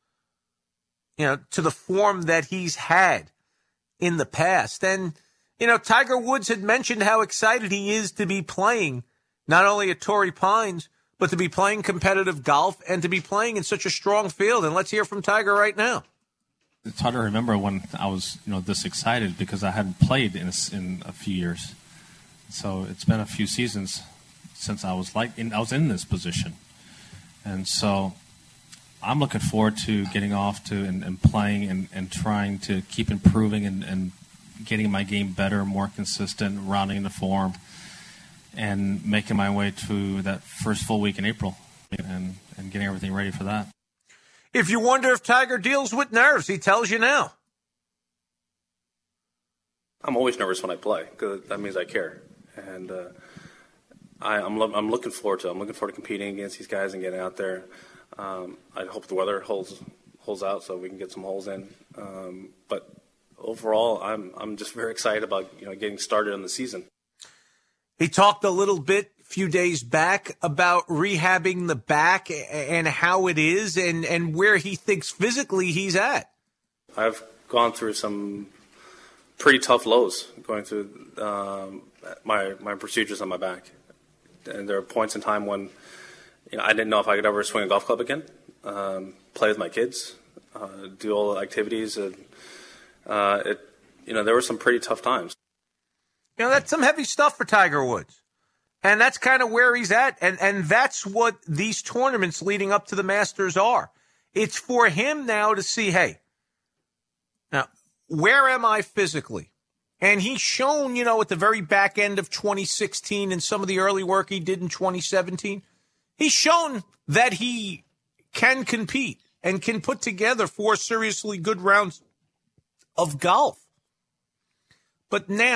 to the form that he's had in the past. And, Tiger Woods had mentioned how excited he is to be playing not only at Torrey Pines, but to be playing competitive golf and to be playing in such a strong field. And let's hear from Tiger right now. It's hard to remember when I was, this excited because I hadn't played in a few years. So it's been a few seasons since I was in this position. And so I'm looking forward to getting off to and playing and trying to keep improving and getting my game better, more consistent, rounding into form, and making my way to that first full week in April and getting everything ready for that. If you wonder if Tiger deals with nerves, he tells you now. I'm always nervous when I play because that means I care. And I'm looking forward to it. I'm looking forward to competing against these guys and getting out there. I hope the weather holds out so we can get some holes in. But overall, I'm just very excited about getting started on the season. He talked a little bit a few days back about rehabbing the back and how it is and where he thinks physically he's at. I've gone through some pretty tough lows going through my procedures on my back. And there are points in time when I didn't know if I could ever swing a golf club again, play with my kids, do all the activities. And, there were some pretty tough times. That's some heavy stuff for Tiger Woods. And that's kind of where he's at. And that's what these tournaments leading up to the Masters are. It's for him now to see, hey, now, where am I physically? And he's shown, at the very back end of 2016 and some of the early work he did in 2017, he's shown that he can compete and can put together 4 seriously good rounds of golf. But now,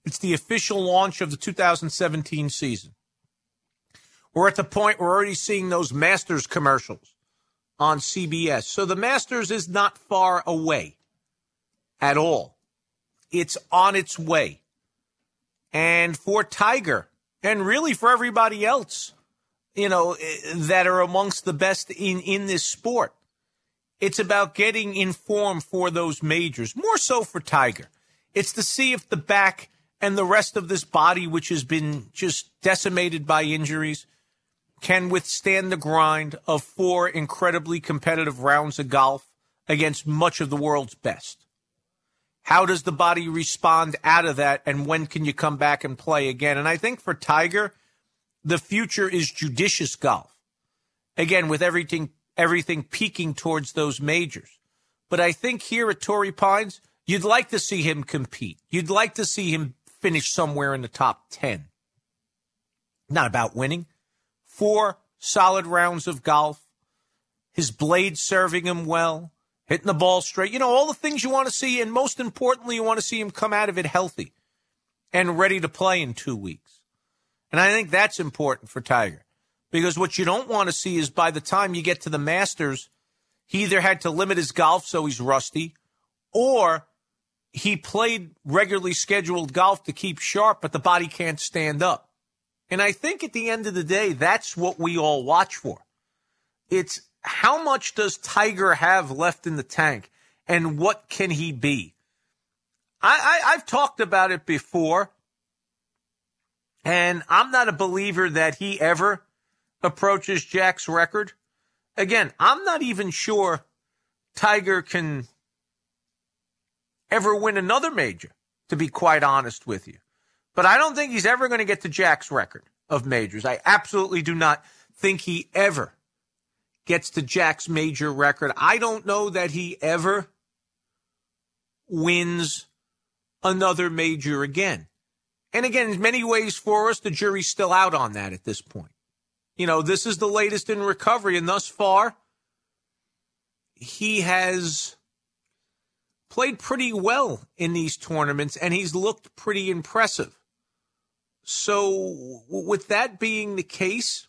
It's the official launch of the 2017 season. We're at the point we're already seeing those Masters commercials on CBS. So the Masters is not far away at all. It's on its way. And for Tiger, and really for everybody else, that are amongst the best in this sport, it's about getting in form for those majors, more so for Tiger. It's to see if the back and the rest of this body, which has been just decimated by injuries, can withstand the grind of 4 incredibly competitive rounds of golf against much of the world's best. How does the body respond out of that, and when can you come back and play again? And I think for Tiger, the future is judicious golf. Again, with everything peaking towards those majors. But I think here at Torrey Pines, you'd like to see him compete. You'd like to see him finish somewhere in the top 10. Not about winning. 4 solid rounds of golf. His blade serving him well. Hitting the ball straight. All the things you want to see. And most importantly, you want to see him come out of it healthy and ready to play in 2 weeks. And I think that's important for Tiger. Because what you don't want to see is by the time you get to the Masters, he either had to limit his golf so he's rusty, or he played regularly scheduled golf to keep sharp, but the body can't stand up. And I think at the end of the day, that's what we all watch for. It's how much does Tiger have left in the tank, and what can he be? I've talked about it before, and I'm not a believer that he ever approaches Jack's record. Again, I'm not even sure Tiger can ever win another major, to be quite honest with you. But I don't think he's ever going to get to Jack's record of majors. I absolutely do not think he ever gets to Jack's major record. I don't know that he ever wins another major again. And again, in many ways for us, the jury's still out on that at this point. This is the latest in recovery, and thus far, he has played pretty well in these tournaments, and he's looked pretty impressive. So with that being the case,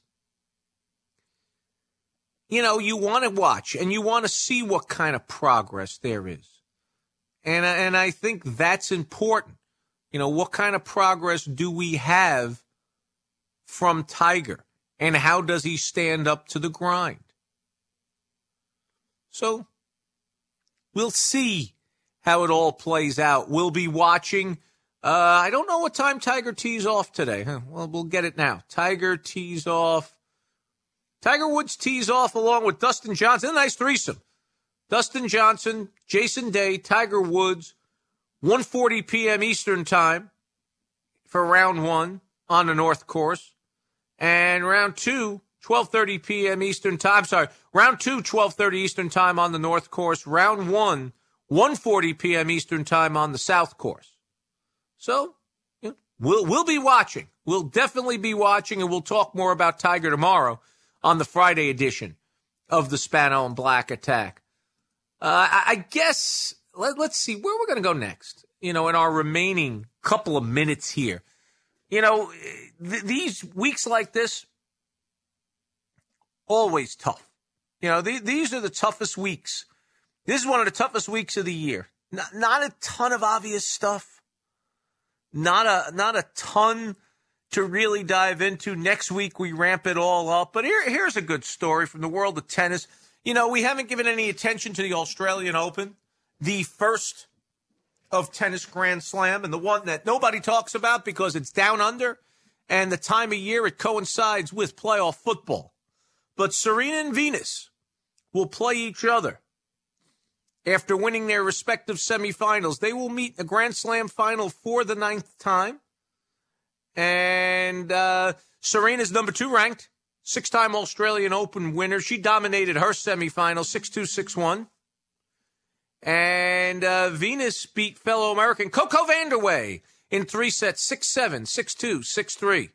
you want to watch and you want to see what kind of progress there is. And I think that's important. What kind of progress do we have from Tiger, and how does he stand up to the grind? So we'll see how it all plays out. We'll be watching. I don't know what time Tiger tees off today. Well, we'll get it now. Tiger tees off. Tiger Woods tees off along with Dustin Johnson. A nice threesome. Dustin Johnson, Jason Day, Tiger Woods, 1:40 p.m. Eastern Time for round 1 on the North Course. And round 2, 12:30 p.m. Eastern Time. Round 2, 12:30 Eastern Time on the North Course. Round 1, 1:40 p.m. Eastern Time on the South Course. So, we'll be watching. We'll definitely be watching, and we'll talk more about Tiger tomorrow on the Friday edition of the Spano and Black Attack. I guess, let's see, where we're going to go next, in our remaining couple of minutes here. These weeks like this, always tough. These are the toughest weeks. This is one of the toughest weeks of the year. Not a ton of obvious stuff. Not a ton to really dive into. Next week we ramp it all up. But here's a good story from the world of tennis. We haven't given any attention to the Australian Open, the first of tennis Grand Slam, and the one that nobody talks about because it's down under, and the time of year it coincides with playoff football. But Serena and Venus will play each other after winning their respective semifinals. They will meet in a Grand Slam final for the 9th time. And Serena's number 2 ranked, 6-time Australian Open winner. She dominated her semifinal 6-2, 6-1. And Venus beat fellow American Coco Vandeweghe in 3 sets, 6-7, 6-2, 6-3.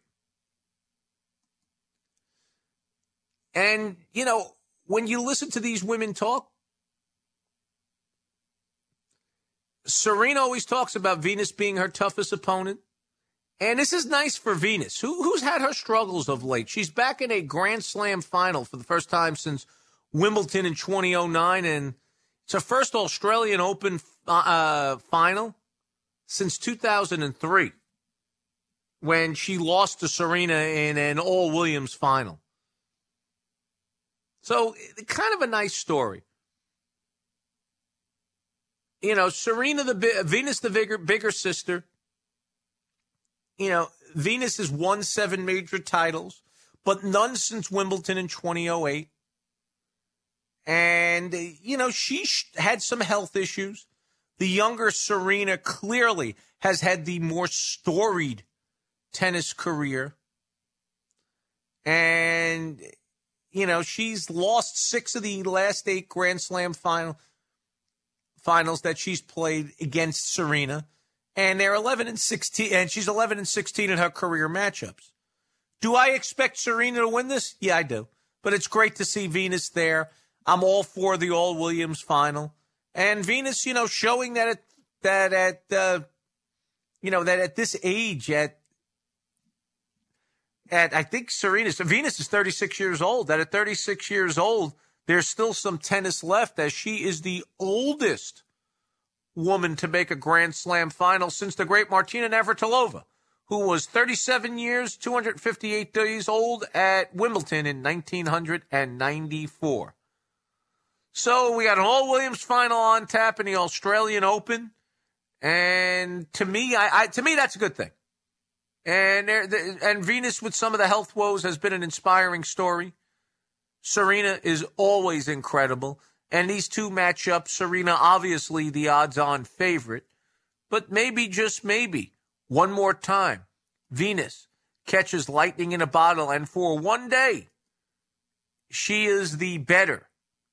And, when you listen to these women talk, Serena always talks about Venus being her toughest opponent. And this is nice for Venus, who's had her struggles of late. She's back in a Grand Slam final for the first time since Wimbledon in 2009, and it's her first Australian Open final since 2003, when she lost to Serena in an all-Williams final. So, kind of a nice story. You know, Venus the bigger sister. You know, Venus has won 7 major titles, but none since Wimbledon in 2008. And, you know, she had some health issues. The younger Serena clearly has had the more storied tennis career. And, you know, she's lost 6 of the last 8 Grand Slam finals that she's played against Serena. And they're 11-16, and she's 11-16 in her career matchups. Do I expect Serena to win this? Yeah, I do. But it's great to see Venus there. I'm all for the all-Williams final. And Venus, you know, showing that at this age, at I think Venus is 36 years old. That at 36 years old, there's still some tennis left, as she is the oldest woman to make a Grand Slam final since the great Martina Navratilova, who was 37 years, 258 days old at Wimbledon in 1994. So we got an all-Williams final on tap in the Australian Open, and to me, that's a good thing. And Venus, with some of the health woes, has been an inspiring story. Serena is always incredible. And these two match up. Serena, obviously, the odds-on favorite. But maybe, just maybe, one more time, Venus catches lightning in a bottle. And for one day, she is the better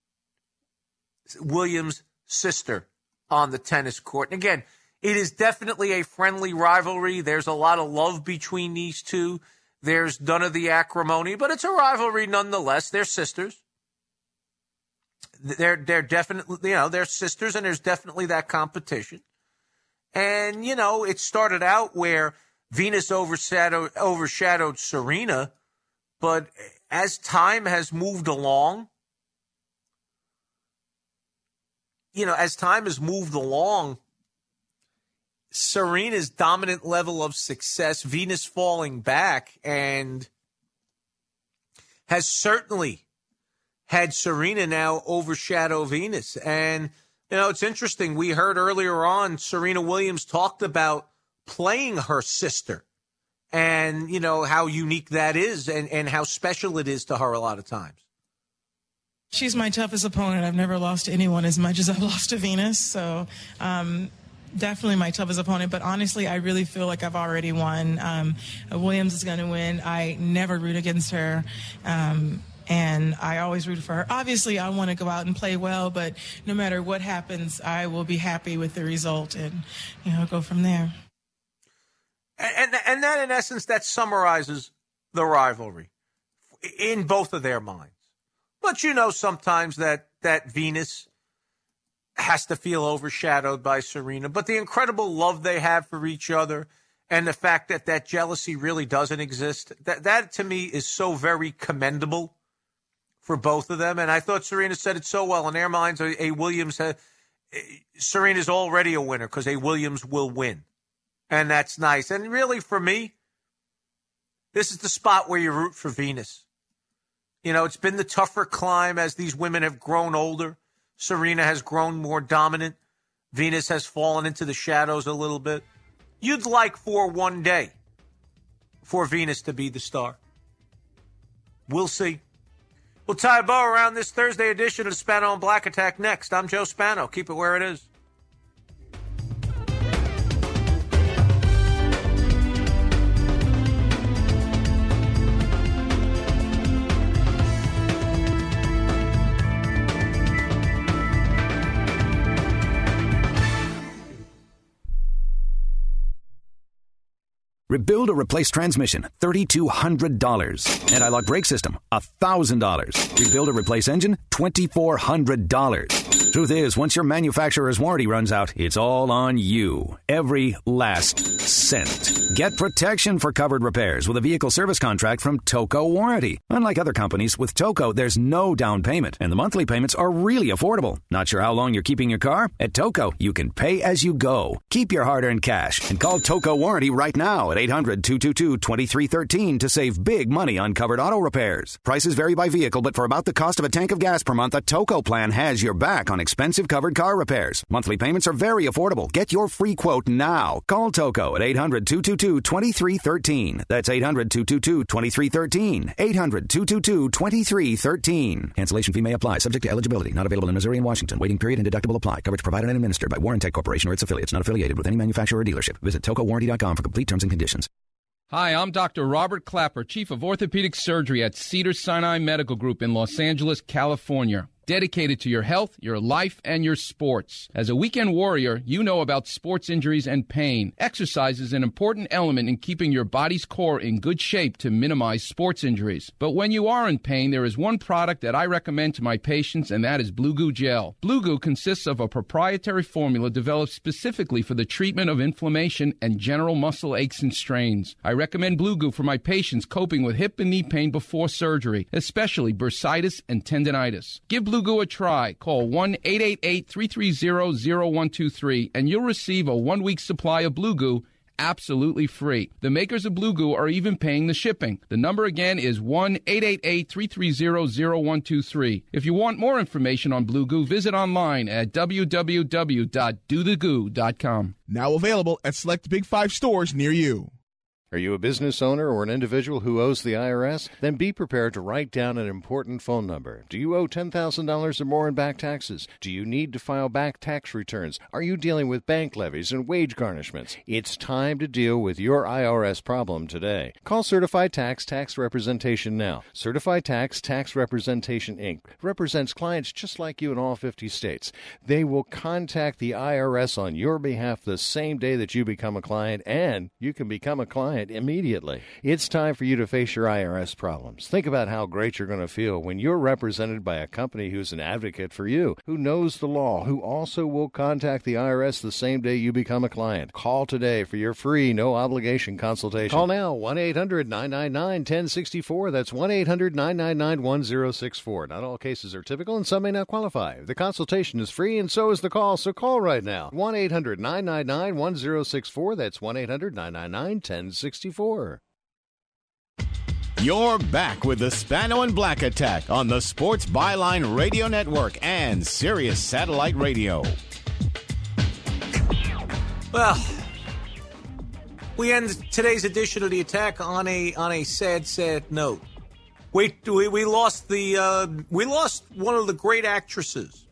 Williams sister on the tennis court. And again, it is definitely a friendly rivalry. There's a lot of love between these two. There's none of the acrimony, but it's a rivalry nonetheless. They're sisters. They're definitely, you know, they're sisters, and there's definitely that competition. And, you know, it started out where Venus overshadowed Serena, but as time has moved along, Serena's dominant level of success, Venus falling back, and has certainly had Serena now overshadow Venus. And, you know, it's interesting. We heard earlier on Serena Williams talked about playing her sister and, you know, how unique that is and how special it is to her a lot of times. She's my toughest opponent. I've never lost to anyone as much as I've lost to Venus. So, definitely my toughest opponent, but honestly, I really feel like I've already won. Williams is going to win. I never root against her, and I always root for her. Obviously, I want to go out and play well, but no matter what happens, I will be happy with the result and, you know, go from there. And that, in essence, that summarizes the rivalry in both of their minds. But you know sometimes that Venus has to feel overshadowed by Serena. But the incredible love they have for each other and the fact that jealousy really doesn't exist, that to me is so very commendable for both of them. And I thought Serena said it so well. In their minds, a Williams, Serena's already a winner because a Williams will win. And that's nice. And really, for me, this is the spot where you root for Venus. You know, it's been the tougher climb as these women have grown older. Serena has grown more dominant. Venus has fallen into the shadows a little bit. You'd like for one day for Venus to be the star. We'll see. We'll tie a bow around this Thursday edition of the Spano and Black Attack next. I'm Joe Spano. Keep it where it is. Rebuild or replace transmission, $3,200. Anti-lock brake system, $1,000. Rebuild or replace engine, $2,400. Truth is, once your manufacturer's warranty runs out, it's all on you. Every last cent. Get protection for covered repairs with a vehicle service contract from Toco Warranty. Unlike other companies, with Toco, there's no down payment, and the monthly payments are really affordable. Not sure how long you're keeping your car? At Toco, you can pay as you go. Keep your hard-earned cash and call Toco Warranty right now at 800-222-2313 to save big money on covered auto repairs. Prices vary by vehicle, but for about the cost of a tank of gas per month, a Toco plan has your back on expensive covered car repairs. Monthly payments are very affordable. Get your free quote now. Call Toco at 800-222-2313. That's 800-222-2313. 800-222-2313. Cancellation fee may apply. Subject to eligibility. Not available in Missouri and Washington. Waiting period and deductible apply. Coverage provided and administered by Warrantech Corporation or its affiliates. Not affiliated with any manufacturer or dealership. Visit TocoWarranty.com for complete terms and conditions. Hi, I'm Dr. Robert Clapper, Chief of Orthopedic Surgery at Cedars-Sinai Medical Group in Los Angeles, California. Dedicated to your health, your life, and your sports. As a weekend warrior, you know about sports injuries and pain. Exercise is an important element in keeping your body's core in good shape to minimize sports injuries. But when you are in pain, there is one product that I recommend to my patients, and that is Blue Goo Gel. Blue Goo consists of a proprietary formula developed specifically for the treatment of inflammation and general muscle aches and strains. I recommend Blue Goo for my patients coping with hip and knee pain before surgery, especially bursitis and tendinitis. Give Blue Goo a try. Call 1-888-330-0123 and you'll receive a 1-week supply of Blue Goo absolutely free. The makers of Blue Goo are even paying the shipping. The number again is 1-888-330-0123. If you want more information on Blue Goo, visit online at www.dothegoo.com. Now available at select Big 5 stores near you. Are you a business owner or an individual who owes the IRS? Then be prepared to write down an important phone number. Do you owe $10,000 or more in back taxes? Do you need to file back tax returns? Are you dealing with bank levies and wage garnishments? It's time to deal with your IRS problem today. Call Certified Tax Representation now. Certified Tax Representation, Inc. represents clients just like you in all 50 states. They will contact the IRS on your behalf the same day that you become a client, and you can become a client immediately. It's time for you to face your IRS problems. Think about how great you're going to feel when you're represented by a company who's an advocate for you, who knows the law, who also will contact the IRS the same day you become a client. Call today for your free, no-obligation consultation. Call now, 1-800-999-1064. That's 1-800-999-1064. Not all cases are typical, and some may not qualify. The consultation is free, and so is the call, so call right now. 1-800-999-1064. That's 1-800-999-1064. You're back with the Spano and Black Attack on the Sports Byline Radio Network and Sirius Satellite Radio. Well, we end today's edition of the Attack on a sad note. We lost one of the great actresses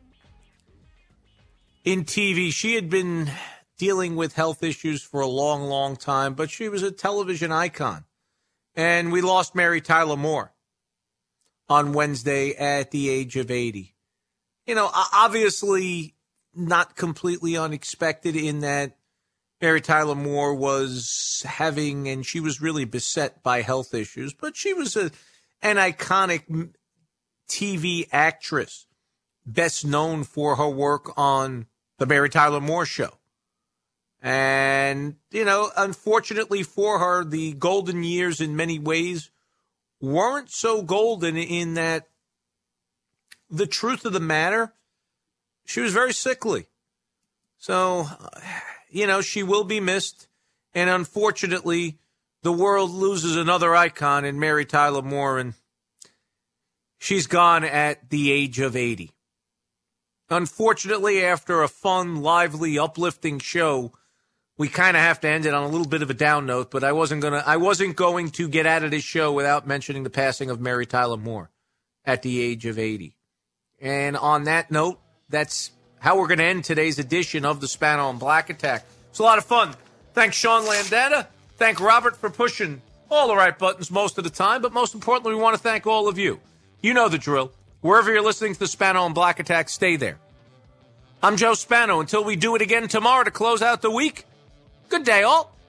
in TV. She had been dealing with health issues for a long time, but she was a television icon. And we lost Mary Tyler Moore on Wednesday at the age of 80. You know, obviously not completely unexpected in that Mary Tyler Moore was having, and she was really beset by health issues, but she was an iconic TV actress, best known for her work on The Mary Tyler Moore Show. And, you know, unfortunately for her, the golden years in many ways weren't so golden in that the truth of the matter, she was very sickly. So, you know, she will be missed. And unfortunately, the world loses another icon in Mary Tyler Moore, and she's gone at the age of 80. Unfortunately, after a fun, lively, uplifting show, we kind of have to end it on a little bit of a down note, but I wasn't going to get out of this show without mentioning the passing of Mary Tyler Moore at the age of 80. And on that note, that's how we're going to end today's edition of the Spano and Black Attack. It's a lot of fun. Thanks, Sean Landetta. Thank Robert for pushing all the right buttons most of the time, but most importantly, we want to thank all of you. You know the drill. Wherever you're listening to the Spano and Black Attack, stay there. I'm Joe Spano. Until we do it again tomorrow to close out the week, good day, all.